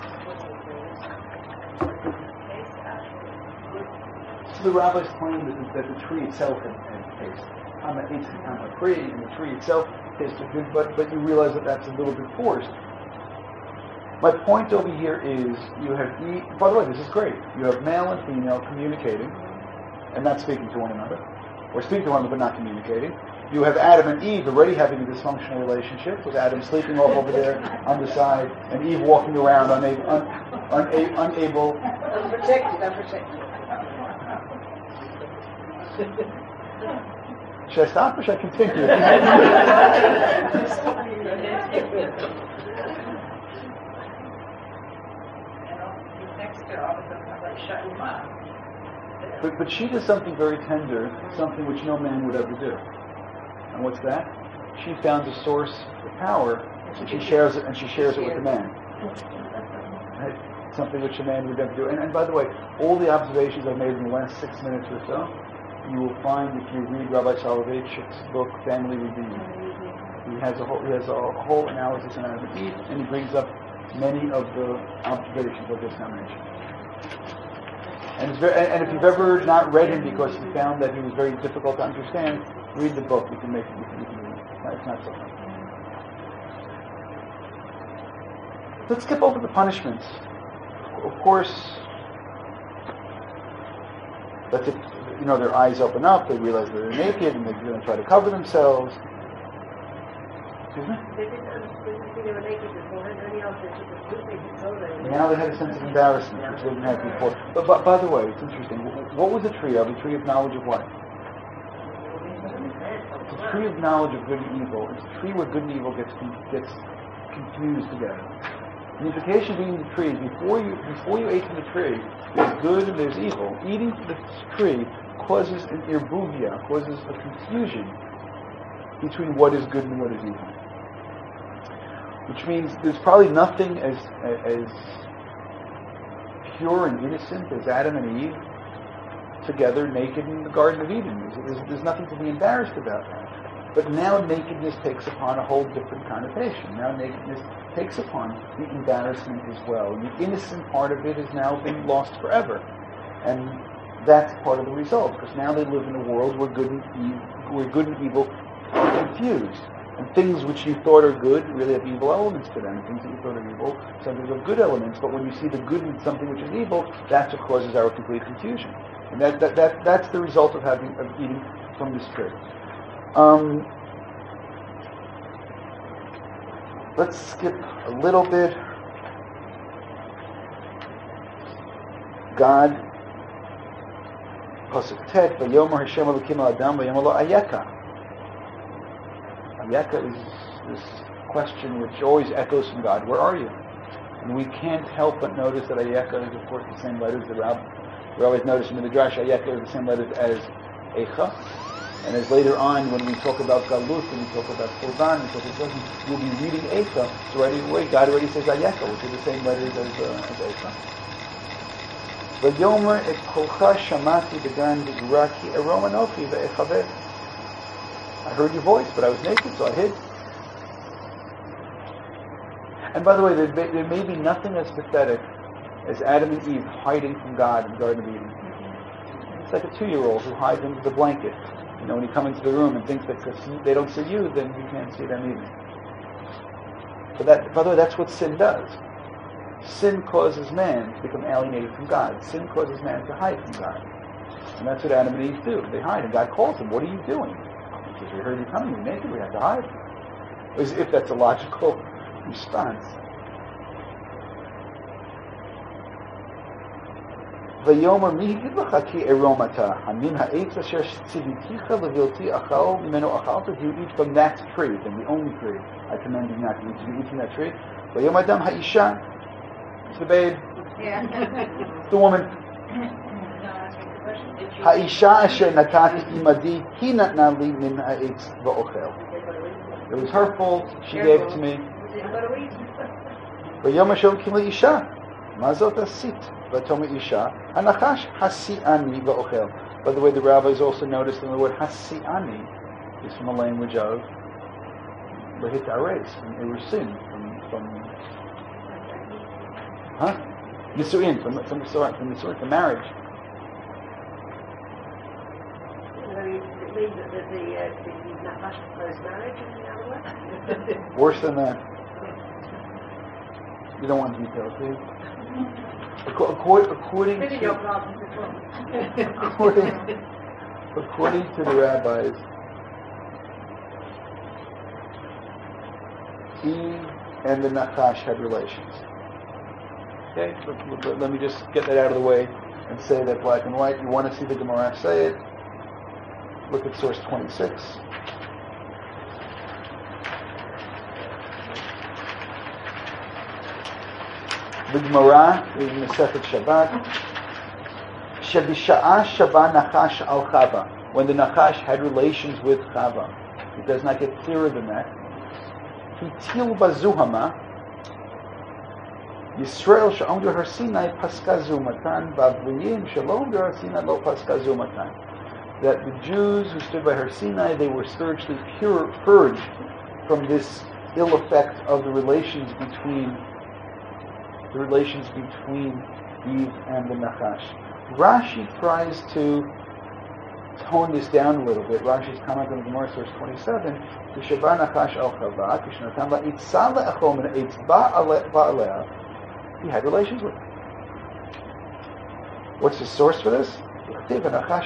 taste actually good? So the rabbis claim that, that the tree itself had, had taste. I'm an eight, I'm a tree, and the tree itself tasted good, but, but you realize that that's a little bit forced. My point over here is you have, e- by the way, this is great. You have male and female communicating and not speaking to one another, or speaking to one another but not communicating. You have Adam and Eve already having a dysfunctional relationship, with Adam sleeping off over there on the side, and Eve walking around unable, un, una, unable. Unprotected, unprotected. Should I stop or should I continue? but, but she does something very tender, something which no man would ever do. And what's that? She found a source of power, and she shares it, and she shares it with the man. Right? Something which a man would never do. And, and by the way, all the observations I've made in the last six minutes or so, you will find if you read Rabbi Soloveitchik's book, Family Redeemed. He has a whole, he has a whole analysis on Adam and Eve, and he brings up many of the observations I just now mentioned. And, it's very, and if you've ever not read him because you found that he was very difficult to understand, read the book. You can make it. You can, you can read it. It's not so hard. Let's skip over the punishments. Of course, that's it. You know, their eyes open up, they realize that they're naked, and they're going to try to cover themselves. Excuse me? They didn't understand they were naked before, and any else that you could do, they could go there. Now they had a sense of embarrassment, which they didn't have before. But, but by the way, it's interesting. What was the tree of? A tree of knowledge of what? It's a tree of knowledge of good and evil. It's a tree where good and evil gets gets confused together. The implication of eating the tree is before you before you ate from the tree, there's good and there's evil. Eating the tree causes an irbuvia, causes a confusion between what is good and what is evil. Which means there's probably nothing as as pure and innocent as Adam and Eve together naked in the Garden of Eden. There's, there's, there's nothing to be embarrassed about that. But now nakedness takes upon a whole different connotation. Now nakedness takes upon the embarrassment as well. And the innocent part of it has now been lost forever. And that's part of the result, because now they live in a world where good and evil, where good and evil are confused. And things which you thought are good really have evil elements to them. Things that you thought are evil sometimes have good elements. But when you see the good in something which is evil, that's what causes our complete confusion. And that, that, that that's the result of having of eating from this tree. Um, let's skip a little bit. God, Pasuk Tet, Vayomer Hashem Elokim Adam, Vayomer Lo Ayeka. Ayeka is this question which always echoes from God. Where are you? And we can't help but notice that Ayeka is, of course, the same letters that Rab. We always notice in the Midrash, Ayeka is the same letters as Eicha. And as later on, when we talk about Galut and we talk about Churban, we talk about we'll be reading Eicha. So right away, God already says Ayeka, which are the same letters as, uh, as Eicha. Vayomer et kolcha shamati began b'gura ki erom anochi ve'echaveh. I heard your voice, but I was naked, so I hid. And by the way, there, there may be nothing as pathetic as Adam and Eve hiding from God in the Garden of Eden. It's like a two-year-old who hides under the blanket. You know, when you come into the room and thinks that because they don't see you, then you can't see them either. But that, by the way, that's what sin does. Sin causes man to become alienated from God. Sin causes man to hide from God. And that's what Adam and Eve do. They hide, and God calls them, what are you doing? He says, we heard you coming, you're naked, we have to hide. As if that's a logical response. ויאמר מי הגיד לך כי עירום אתה? המן העץ אשר ציוויתיך לבלתי אכל ממנו אכלת? Do you eat from that tree, from the only tree I command you not to eat? Do you eat from that tree? ויאמר אדם האישה, it's the babe, the woman. האישה אשר נתתי עמדי, היא נתנה לי מן העץ ואוכל. It was her fault, she gave it to me. ויאמר שאומרים לאישה, מה זאת עשית? ותאמר אישה, הנחש הסיעני ואוכל. By the way, the rabbis also noticed that the word hasi'ani is from a language of Lahit Ares, from Erusin, from, from huh? Nisu'in, from, from, from, from Nisu'in, from marriage. It means that the, the, uh, the Nachash proposed marriage in the other way? Worse than that. You don't want details, do you? According, according, to, according, according to the rabbis, Eve and the Nachash had relations. Okay, let, let, let me just get that out of the way and say that black and white. You want to see the Gemara say it? Look at source twenty-six. The Gemara is Masechet Shabbat. Shebisha'a Shava Nachash al Chava. When the Nachash had relations with Chava, it does not get clearer than that. Hitil bazuhama. Yisrael she'omdu har Sinai paska zumatan, v'avliyim she'omdu har Sinai lo paska zumatan. That the Jews who stood by Har Sinai, they were spiritually pure, purged from this ill effect of the relations between the relations between Eve and the Nachash. Rashi tries to tone this down a little bit. Rashi's comment on the Gemara, source twenty-seven. V'shabar Nachash al Chava, Kishnatan la'itzah le'achol min ha'etz ba'aleh. He had relations with her. What's the source for this? Why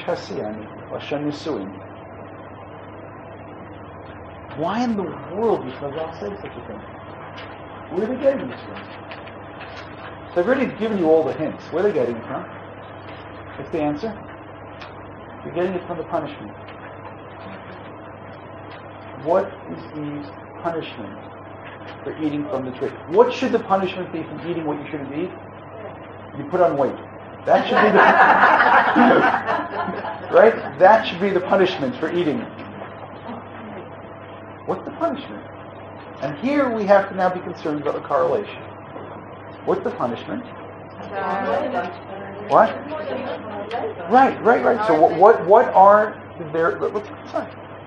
in the world would Chazal say such a thing? Where are they getting this from? So I've already given you all the hints. Where are they getting it from? What's the answer? You're getting it from the punishment. What is Eve's punishment for eating from the tree? What should the punishment be from eating what you shouldn't eat? You put on weight. That should be the right? That should be the punishment for eating. What's the punishment? And here we have to now be concerned about the correlation. What's the punishment? What? Right, right, right. So what what, what are their let's sorry.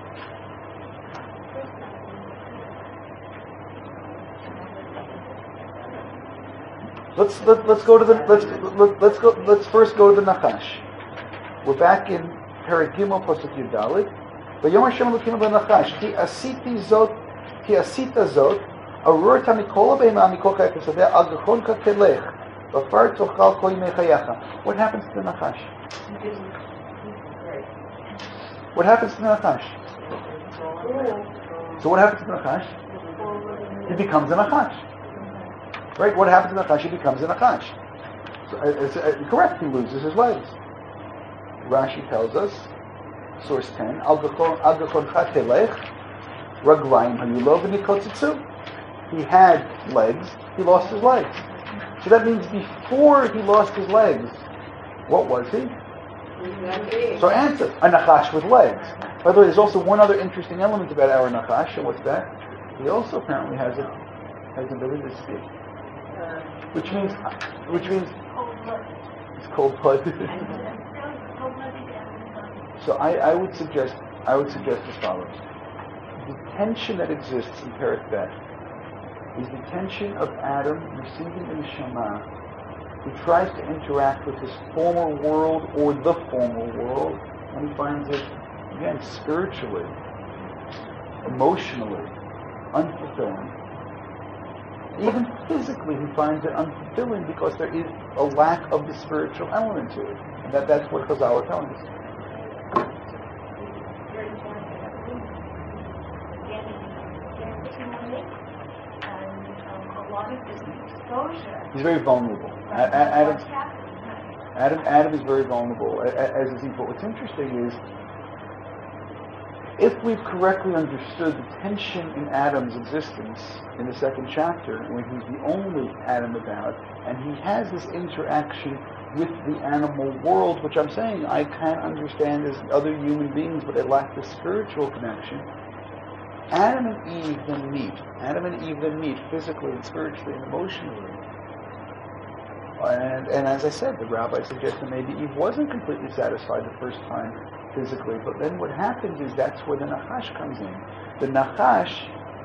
Let's let, let's go to the let's let, let's go let's first go to the Nachash. We're back in Perek Gimel Pasuk Yud Daled. Vayom Hashem Elokim leNachash ki asiti zot ki asita zot arurta mikol beima mikol ka'ekasaveh al gachonka kelech v'far tochal kol yimei chayecha. What happens to the Nachash? What happens to the Nachash? So what happens to the Nachash? He becomes a Nachash. Right? What happens to the Nachash? He becomes a Nachash. So, uh, it's, uh, correct, he loses his legs. Rashi tells us, source ten, Al gachon chatelech, raglayim hayulov v'nikotzitzu. He had legs, he lost his legs. So that means before he lost his legs, what was he? So answer, a Nachash with legs. By the way, there's also one other interesting element about our Nachash, and what's that? He also apparently has a has an ability to speak. Which means, which means, it's cold-blooded. So I, I would suggest, I would suggest as follows: the tension that exists in Perek Bet is the tension of Adam receiving the neshama, who tries to interact with his former world or the former world, and he finds it again spiritually, emotionally unfulfilling. Even physically, he finds it unfulfilling because there is a lack of the spiritual element to it. And that, that's what Chazal are telling us. He's very vulnerable. Adam, Adam, Adam is very vulnerable, as is Eve. But what's interesting is, if we've correctly understood the tension in Adam's existence in the second chapter, when he's the only Adam about, and he has this interaction with the animal world, which I'm saying I can't understand as other human beings, but it lacks the spiritual connection. Adam and Eve then meet. Adam and Eve then meet physically and spiritually and emotionally. And, and as I said, the rabbi suggested maybe Eve wasn't completely satisfied the first time physically, but then what happens is that's where the Nachash comes in. The Nachash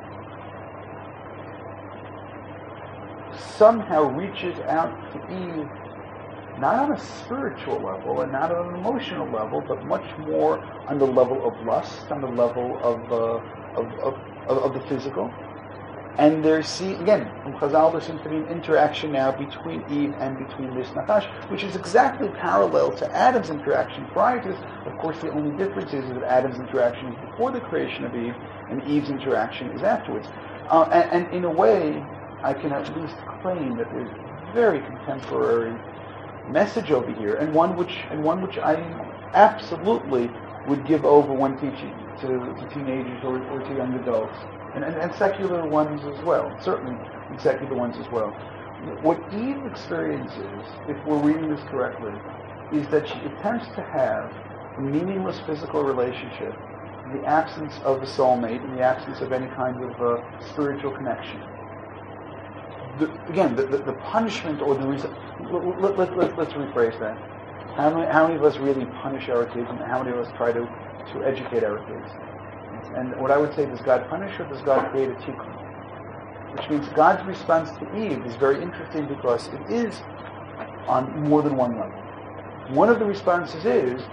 somehow reaches out to Eve, not on a spiritual level and not on an emotional level, but much more on the level of lust, on the level of uh, of, of, of, of the physical. And there see again from Chazal there seems to be an interaction now between Eve and between this Nachash, which is exactly parallel to Adam's interaction prior to this. Of course, the only difference is that Adam's interaction is before the creation of Eve, and Eve's interaction is afterwards. Uh, and, and in a way, I can at least claim that there's a very contemporary message over here, and one which and one which I absolutely would give over when teaching to, to teenagers or, or to young adults. And, and, and secular ones as well, certainly secular ones as well. What Eve experiences, if we're reading this correctly, is that she attempts to have a meaningless physical relationship in the absence of a soulmate, in the absence of any kind of uh, spiritual connection. The, again, the, the, the punishment or the reason... Let, let, let, let's rephrase that. How many, how many of us really punish our kids, and how many of us try to, to educate our kids? And what I would say, does God punish or does God create a tikkun? Which means God's response to Eve is very interesting because it is on more than one level. One of the responses is,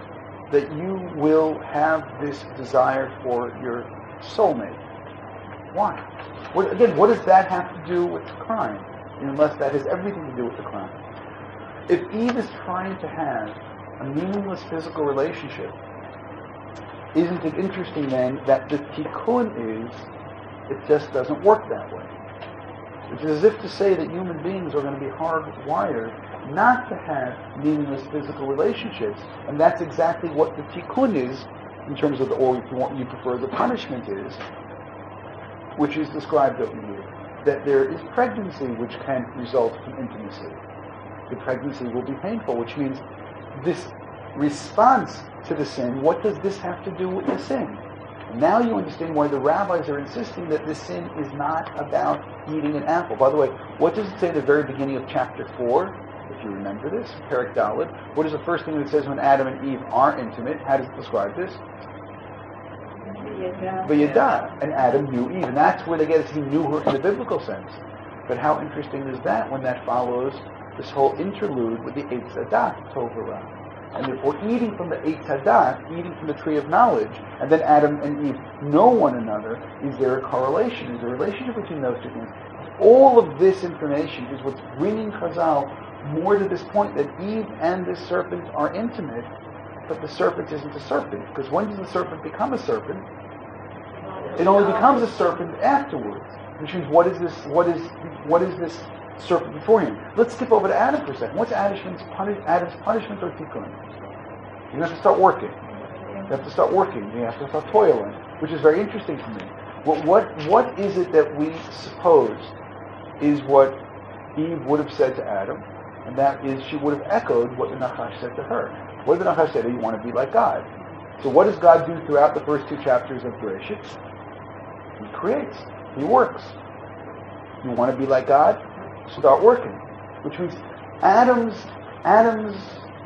that you will have this desire for your soulmate. Why? What, again, what does that have to do with the crime? Unless that has everything to do with the crime. If Eve is trying to have a meaningless physical relationship, isn't it interesting then that the tikkun is, it just doesn't work that way? It's as if to say that human beings are going to be hardwired not to have meaningless physical relationships, and that's exactly what the tikkun is, in terms of the, or if you want, you prefer, the punishment is, which is described over here, that there is pregnancy which can result from intimacy. The pregnancy will be painful, which means this response to the sin, what does this have to do with the sin? Now you understand why the rabbis are insisting that this sin is not about eating an apple. By the way, what does it say at the very beginning of chapter four? If you remember this, Perek Dalet. What is the first thing that it says when Adam and Eve are intimate? How does it describe this? V'yada. And Adam knew Eve. And that's where they get it. He knew her in the biblical sense. But how interesting is that when that follows this whole interlude with the Eitz Hadat, Tov V'Ra. And therefore, eating from the Eitz Hadat, eating from the tree of knowledge, and then Adam and Eve know one another, is there a correlation? Is there a relationship between those two things? All of this information is what's bringing Chazal more to this point that Eve and this serpent are intimate, but the serpent isn't a serpent. Because when does the serpent become a serpent? It only becomes a serpent afterwards. Which means, what is this? What is what is this serpent before him? Let's skip over to Adam for a second. What's Adam's, punish, Adam's punishment or tikkun? You have to start working. You have to start working. You have to start toiling, which is very interesting to me. What what what is it that we suppose is what Eve would have said to Adam, and that is she would have echoed what the Nachash said to her. What did the Nachash say? That you want to be like God. So what does God do throughout the first two chapters of Bereshit? He creates. He works. You want to be like God? Start working. Which means Adam's Adam's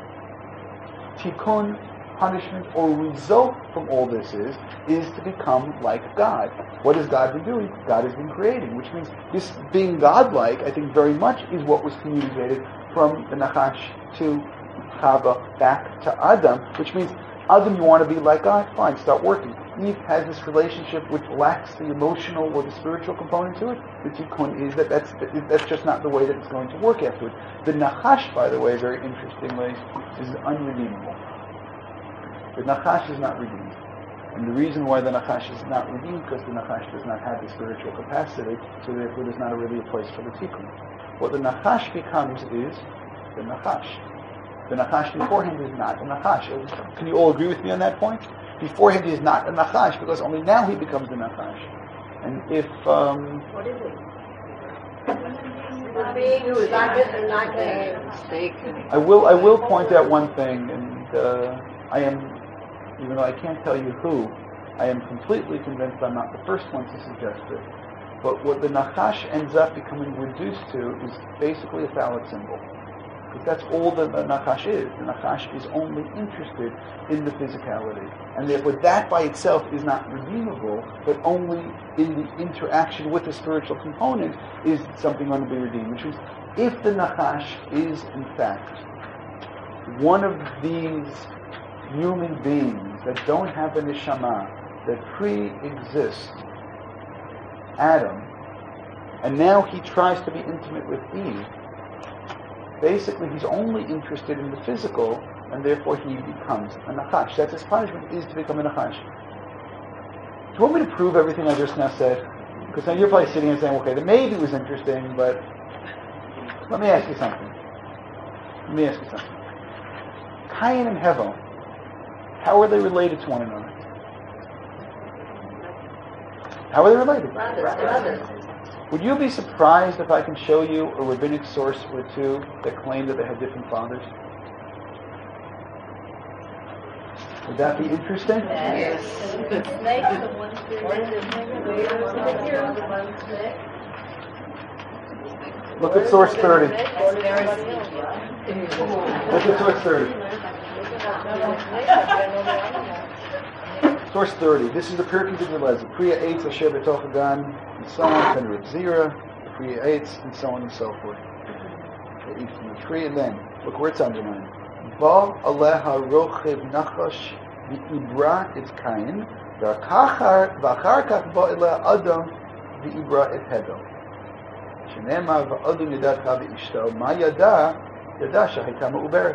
tikkun, punishment, or result from all this is, is to become like God. What has God been doing? God has been creating, which means this being godlike, I think very much is what was communicated from the Nachash to Chava back to Adam, which means, Adam, you want to be like God? Fine, start working. Eve has this relationship which lacks the emotional or the spiritual component to it. The tikkun is that that's, that's just not the way that it's going to work afterwards. The Nachash, by the way, very interestingly, is unredeemable. The Nachash is not redeemed. And the reason why the Nachash is not redeemed, because the Nachash does not have the spiritual capacity, so therefore there's not really a place for the tikkun. What the Nachash becomes is the Nachash. The Nachash beforehand is not a Nachash. Can you all agree with me on that point? Beforehand he is not a Nachash, because only now he becomes the Nachash. And if... Um, What is it? I will I will point out one thing, and uh, I am, even though I can't tell you who, I am completely convinced I'm not the first one to suggest it. But what the Nachash ends up becoming reduced to is basically a phallic symbol. Because that's all that the Nachash is. The Nachash is only interested in the physicality. And therefore that by itself is not redeemable, but only in the interaction with the spiritual component is something going to be redeemed. Which means, if the Nachash is in fact one of these human beings that don't have a neshama, that pre-exist Adam, and now he tries to be intimate with Eve, basically he's only interested in the physical, and therefore he becomes a Nachash. That's his punishment, is to become a Nachash. Do you want me to prove everything I just now said? Because now you're probably sitting and saying, okay, the maybe was interesting, but let me ask you something. Let me ask you something. Cain and Hevel, how are they related to one another? How are they related? Brothers. Would you be surprised if I can show you a rabbinic source or two that claim that they had different fathers? Would that be interesting? Yes. Look at source thirty. Look at source thirty. Source thirty. This is the Pirkei D'Releza. Priya Eitz Asher B'toch Hagan, and so on. Then Reb Zira, Priya Eitz, and so on and so forth. They eat from the tree, and then look where it's underlined. ba aleha rochev nachash v'ibra et Kain, v'achar kach ba aleha Adam v'ibra et Hevel. Shenema v'Adam yadadcha v'ishto, ma yada, yada shahayta ma'uberet.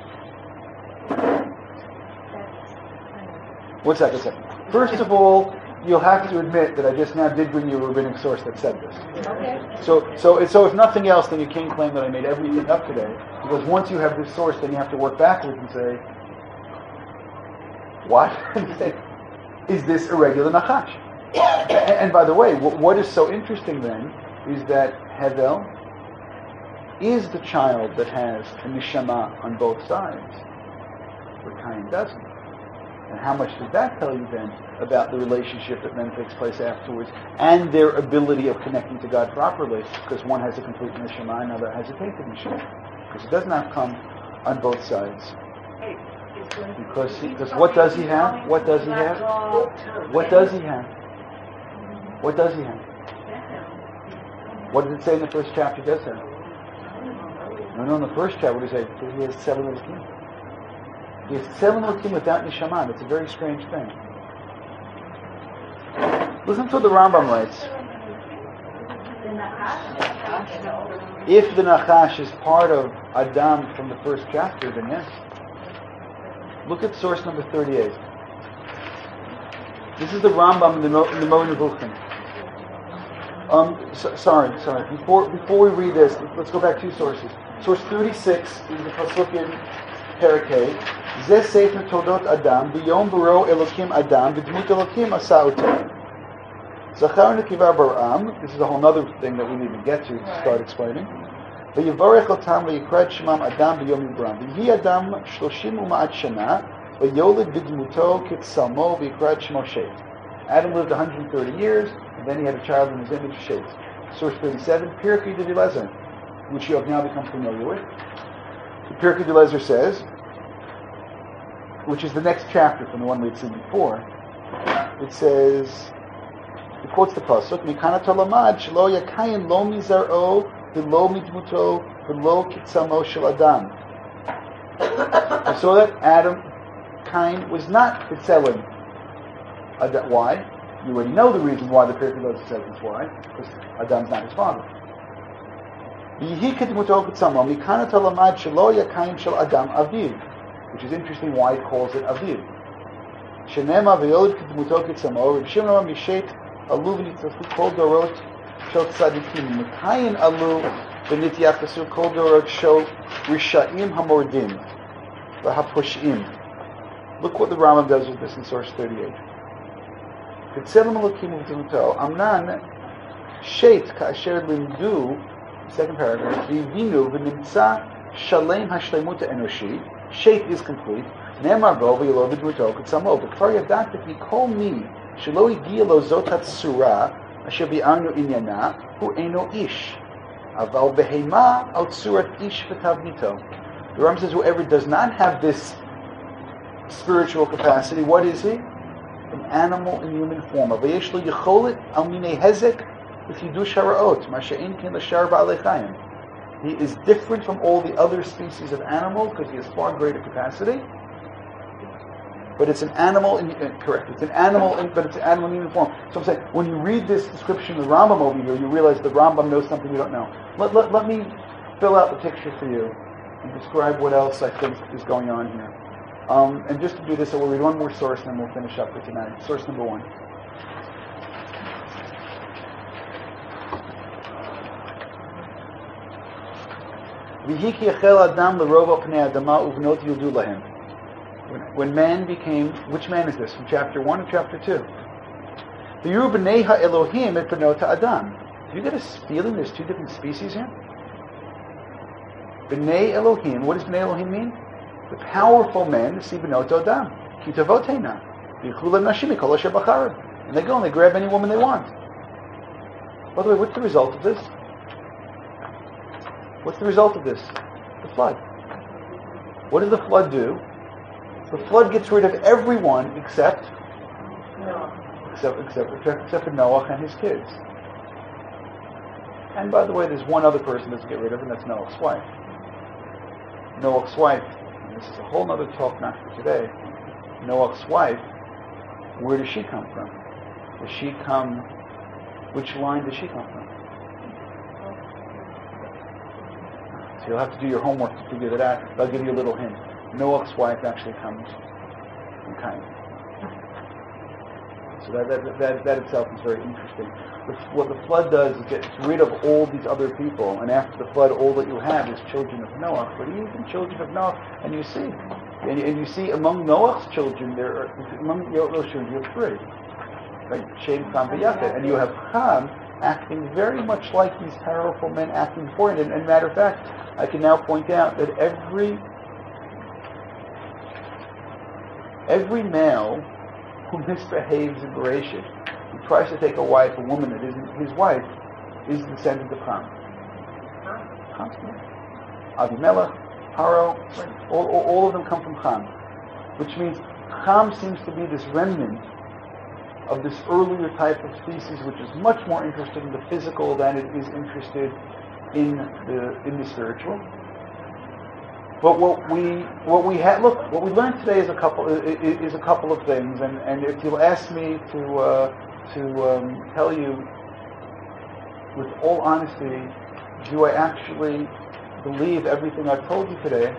One second, second. First of all, you'll have to admit that I just now did bring you a rabbinic source that said this. Okay. So, so, so if nothing else, then you can't claim that I made everything up today. Because once you have this source, then you have to work backwards and say, what? Is this a regular Nachash? And, and by the way, what, what is so interesting then is that Hevel is the child that has a neshama on both sides, but Cain doesn't. And how much does that tell you then about the relationship that then takes place afterwards and their ability of connecting to God properly? Because one has a complete neshama and another has a tainted neshama. Because it does not come on both sides. Because he, because what does he have? What does he have? What does he have? What does he have? What does it say in the first chapter? He does have. No, no, in the first chapter, what does it say? He has seven little kings. He has seven Elokim without Neshama. It's a very strange thing. Listen to what the Rambam writes. If the Nachash is part of Adam from the first chapter, then yes. Look at source number thirty-eight. This is the Rambam in the Mo- in the Mo Nevuchim. Um, so, sorry, sorry. Before before we read this, let's go back two sources. Source thirty-six is the pasuk in Parakeh. Zeh Sefer Toldot Adam, B'yom Baro Elokim Adam, B'dmut Elokim Asa Oto. Zachar Nekiva Baram. This is a whole other thing that we need to get to to start explaining. V'yivarech Otam v'yikra et Shemam Adam b'yom Yibram. V'hi Adam shloshim u'ma'at shana, v'yolid b'dmuto kitsalmo v'yikra et Shemo Shet. Adam lived one hundred thirty years, and then he had a child in his image, Shet. Source thirty-seven, Pirkei D'Elezer, which you have now become familiar with. The Pirkei D'Elezer says, which is the next chapter from the one we'd seen before, it says, it quotes the pasuk, Mikana Tolamad, Shelo Yakayin Lo Mizar'o, V'lo Midmuto, V'lo Kitzamo Shel Adam. We saw that Adam, Cain, was not Kitzelim. Why? You already know the reason why the Pirkei D'Elezer says this. Why? Because Adam's not his father. V'yihi Kitzmuto Kitzamo, Mikana Tolamad, Shelo Yakayin Shel Adam Aviv. Which is interesting why it calls it Aviv. Shenema v'yolid k'dmuto k'tzamo, Reb Shimon mishet alu v'nitzafu kol dorot shel tzadikim, mekayin alu v'nityachasu kol dorot shel rishaim hamordim v'haposhim. Look what the Rambam does with this in source thirty-eight. K'tzelim elokim v'dmuto, amnan shet ka'asher limdu, second paragraph, v'yivinu v'nimtza shalem hashleimuta enoshi, Shet is complete. Ne'emar bo v'yilo v'dmuto k'tzamo. But kvar yadat that mikol mi shelo higia lo zot hatzura asher bi'arnu inyana hu eino ish aval behema al tzurat ish v'tavnito. The Rambam says whoever does not have this spiritual capacity, what is he? An animal in human form. Avayesh lo yecholit al minei hezek v'chidush haraot ma she'en ken l'shar ba'alei chayim. He is different from all the other species of animal because he has far greater capacity. But it's an animal in uh, correct. It's an animal, in, but it's an animal in human form. So I'm saying when you read this description of the Rambam over here, you realize the Rambam knows something you don't know. Let, let, let me fill out the picture for you and describe what else I think is going on here. Um, and just to do this, I will read one more source and then we'll finish up for tonight. Source number one. When, when man became, which man is this? From chapter one or chapter two? Do you get a feeling there's two different species here? B'nei Elohim, what does B'nei Elohim mean? The powerful men, see B'not Adam, Kitavotena, and they go and they grab any woman they want. By the way, what's the result of this? What's the result of this? The flood. What does the flood do? The flood gets rid of everyone except except except except for Noah and his kids. And by the way, there's one other person that doesn't get rid of, and that's Noah's wife. Noah's wife and this is a whole other talk not for today, Noach's wife, where does she come from? Does she come, which line does she come from? So you'll have to do your homework to figure that out. I'll give you a little hint. Noach's wife actually comes from Cain. So that, that, that, that itself is very interesting. The, what the flood does is gets rid of all these other people, and after the flood, all that you have is children of Noach. But even children of Noach, and you see, and, and you see among Noach's children, there are, among those children, you have three, right? Shem, Ham, and Yafet, and you have Ham acting very much like these powerful men acting before. And, and matter of fact, I can now point out that every every male who misbehaves in Bereshit, who tries to take a wife, a woman that isn't his wife, is the descendant of Ham. Ham, Avimelech, Paro, all, all, all of them come from Ham, which means Ham seems to be this remnant of this earlier type of species, which is much more interested in the physical than it is interested in the in the spiritual. But what we what we had look what we learned today is a couple is, is a couple of things, and, and if you'll ask me to uh, to um, tell you with all honesty, do I actually believe everything I've told you today?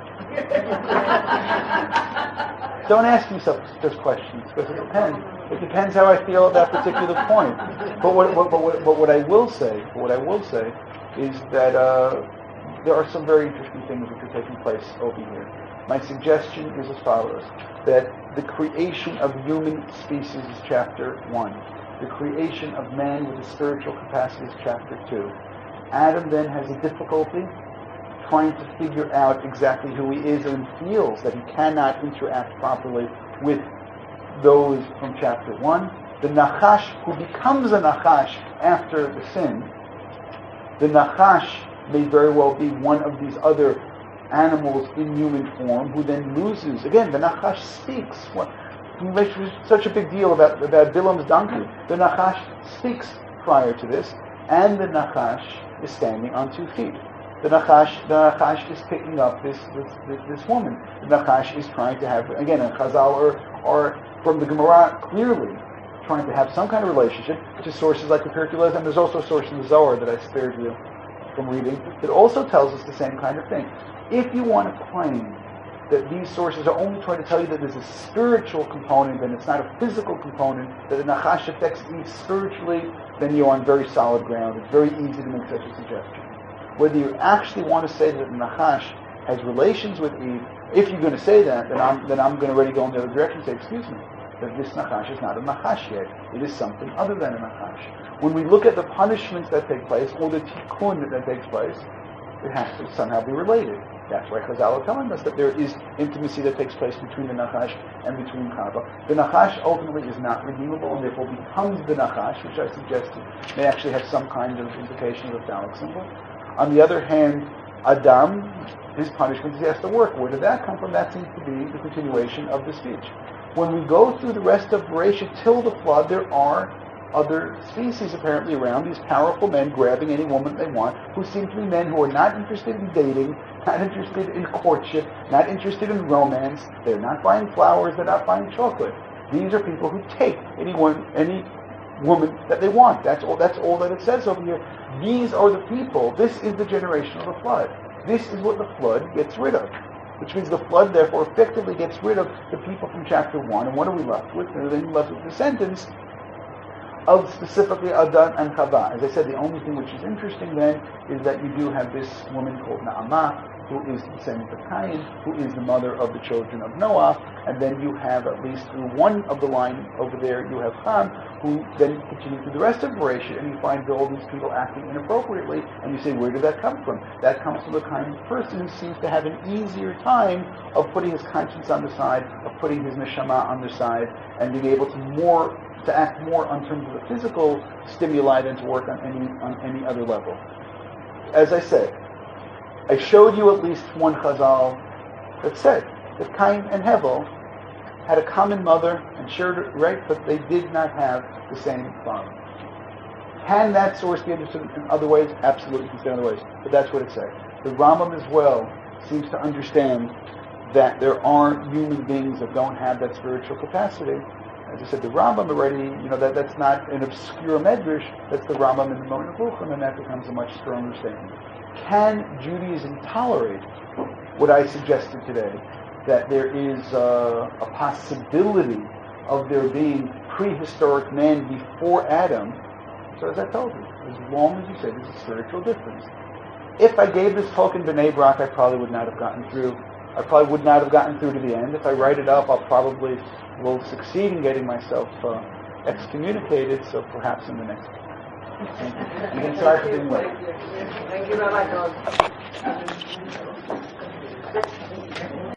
Don't ask yourself those questions, because it depends. It depends how I feel at that particular point. But what, what, but what, but what I will say, what I will say, is that uh, there are some very interesting things which are taking place over here. My suggestion is as follows: that the creation of human species is chapter one. The creation of man with a spiritual capacity is chapter two. Adam then has a difficulty trying to figure out exactly who he is, and feels that he cannot interact properly with those from chapter one. The Nachash, who becomes a Nachash after the sin, the Nachash may very well be one of these other animals in human form, who then loses. Again, the Nachash speaks. What, we make such a big deal about, about Bilam's donkey. The Nachash speaks prior to this, and the Nachash is standing on two feet. The Nachash, the Nachash is picking up this this, this, this woman. The Nachash is trying to have, again, and Chazal are, are, from the Gemara, clearly trying to have some kind of relationship, which is sources like the Pirkei, and there's also a source in the Zohar that I spared you from reading, that also tells us the same kind of thing. If you want to claim that these sources are only trying to tell you that there's a spiritual component and it's not a physical component, that the Nachash affects Eve spiritually, then you're on very solid ground. It's very easy to make such a suggestion. Whether you actually want to say that the Nachash has relations with Eve, if you're going to say that, then I'm, then I'm going to already go in the other direction and say, excuse me, that this Nachash is not a Nachash yet. It is something other than a Nachash. When we look at the punishments that take place, or the tikkun that takes place, it has to somehow be related. That's why Chazal are telling us that there is intimacy that takes place between the Nachash and between Chava. The Nachash ultimately is not redeemable, and therefore becomes the Nachash, which I suggested may actually have some kind of implication of a phallic symbol. On the other hand, Adam, his punishment is he has to work. Where did that come from? That seems to be the continuation of the speech. When we go through the rest of Bereshit till the flood, there are other species apparently around, these powerful men grabbing any woman they want, who seem to be men who are not interested in dating, not interested in courtship, not interested in romance. They're not buying flowers, they're not buying chocolate. These are people who take anyone, any woman that they want. That's all, that's all that it says over here. These are the people. This is the generation of the flood. This is what the flood gets rid of. Which means the flood, therefore, effectively gets rid of the people from chapter one. And what are we left with? We're then left with the sentence of specifically Adam and Chava. As I said, the only thing which is interesting then is that you do have this woman called Naamah, who is the descendant of Cain, who is the mother of the children of Noah, and then you have, at least through one of the line over there, you have Ham, who then continues through the rest of Bereshit, and you find all these people acting inappropriately, and you say, where did that come from? That comes from the kind of person who seems to have an easier time of putting his conscience on the side, of putting his neshama on the side, and being able to more to act more on terms of the physical stimuli than to work on any on any other level. As I said, I showed you at least one Chazal that said that Cain and Hevel had a common mother and shared it, right, but they did not have the same father. Can that source be understood in other ways? Absolutely, you can say in other ways, but that's what it says. The Rambam as well seems to understand that there aren't human beings that don't have that spiritual capacity. As I said, the Rambam already, you know, that, that's not an obscure medrash, that's the Rambam in the Moreh Nevuchim, and that becomes a much stronger statement. Can Judaism tolerate what I suggested today, that there is uh, a possibility of there being prehistoric man before Adam? So as I told you, as long as you say there's a spiritual difference. If I gave this talk in B'nai Brak, I probably would not have gotten through. I probably would not have gotten through to the end. If I write it up, I'll probably will succeed in getting myself uh, excommunicated, so perhaps in the next one. You can try for being late. Thank you very much.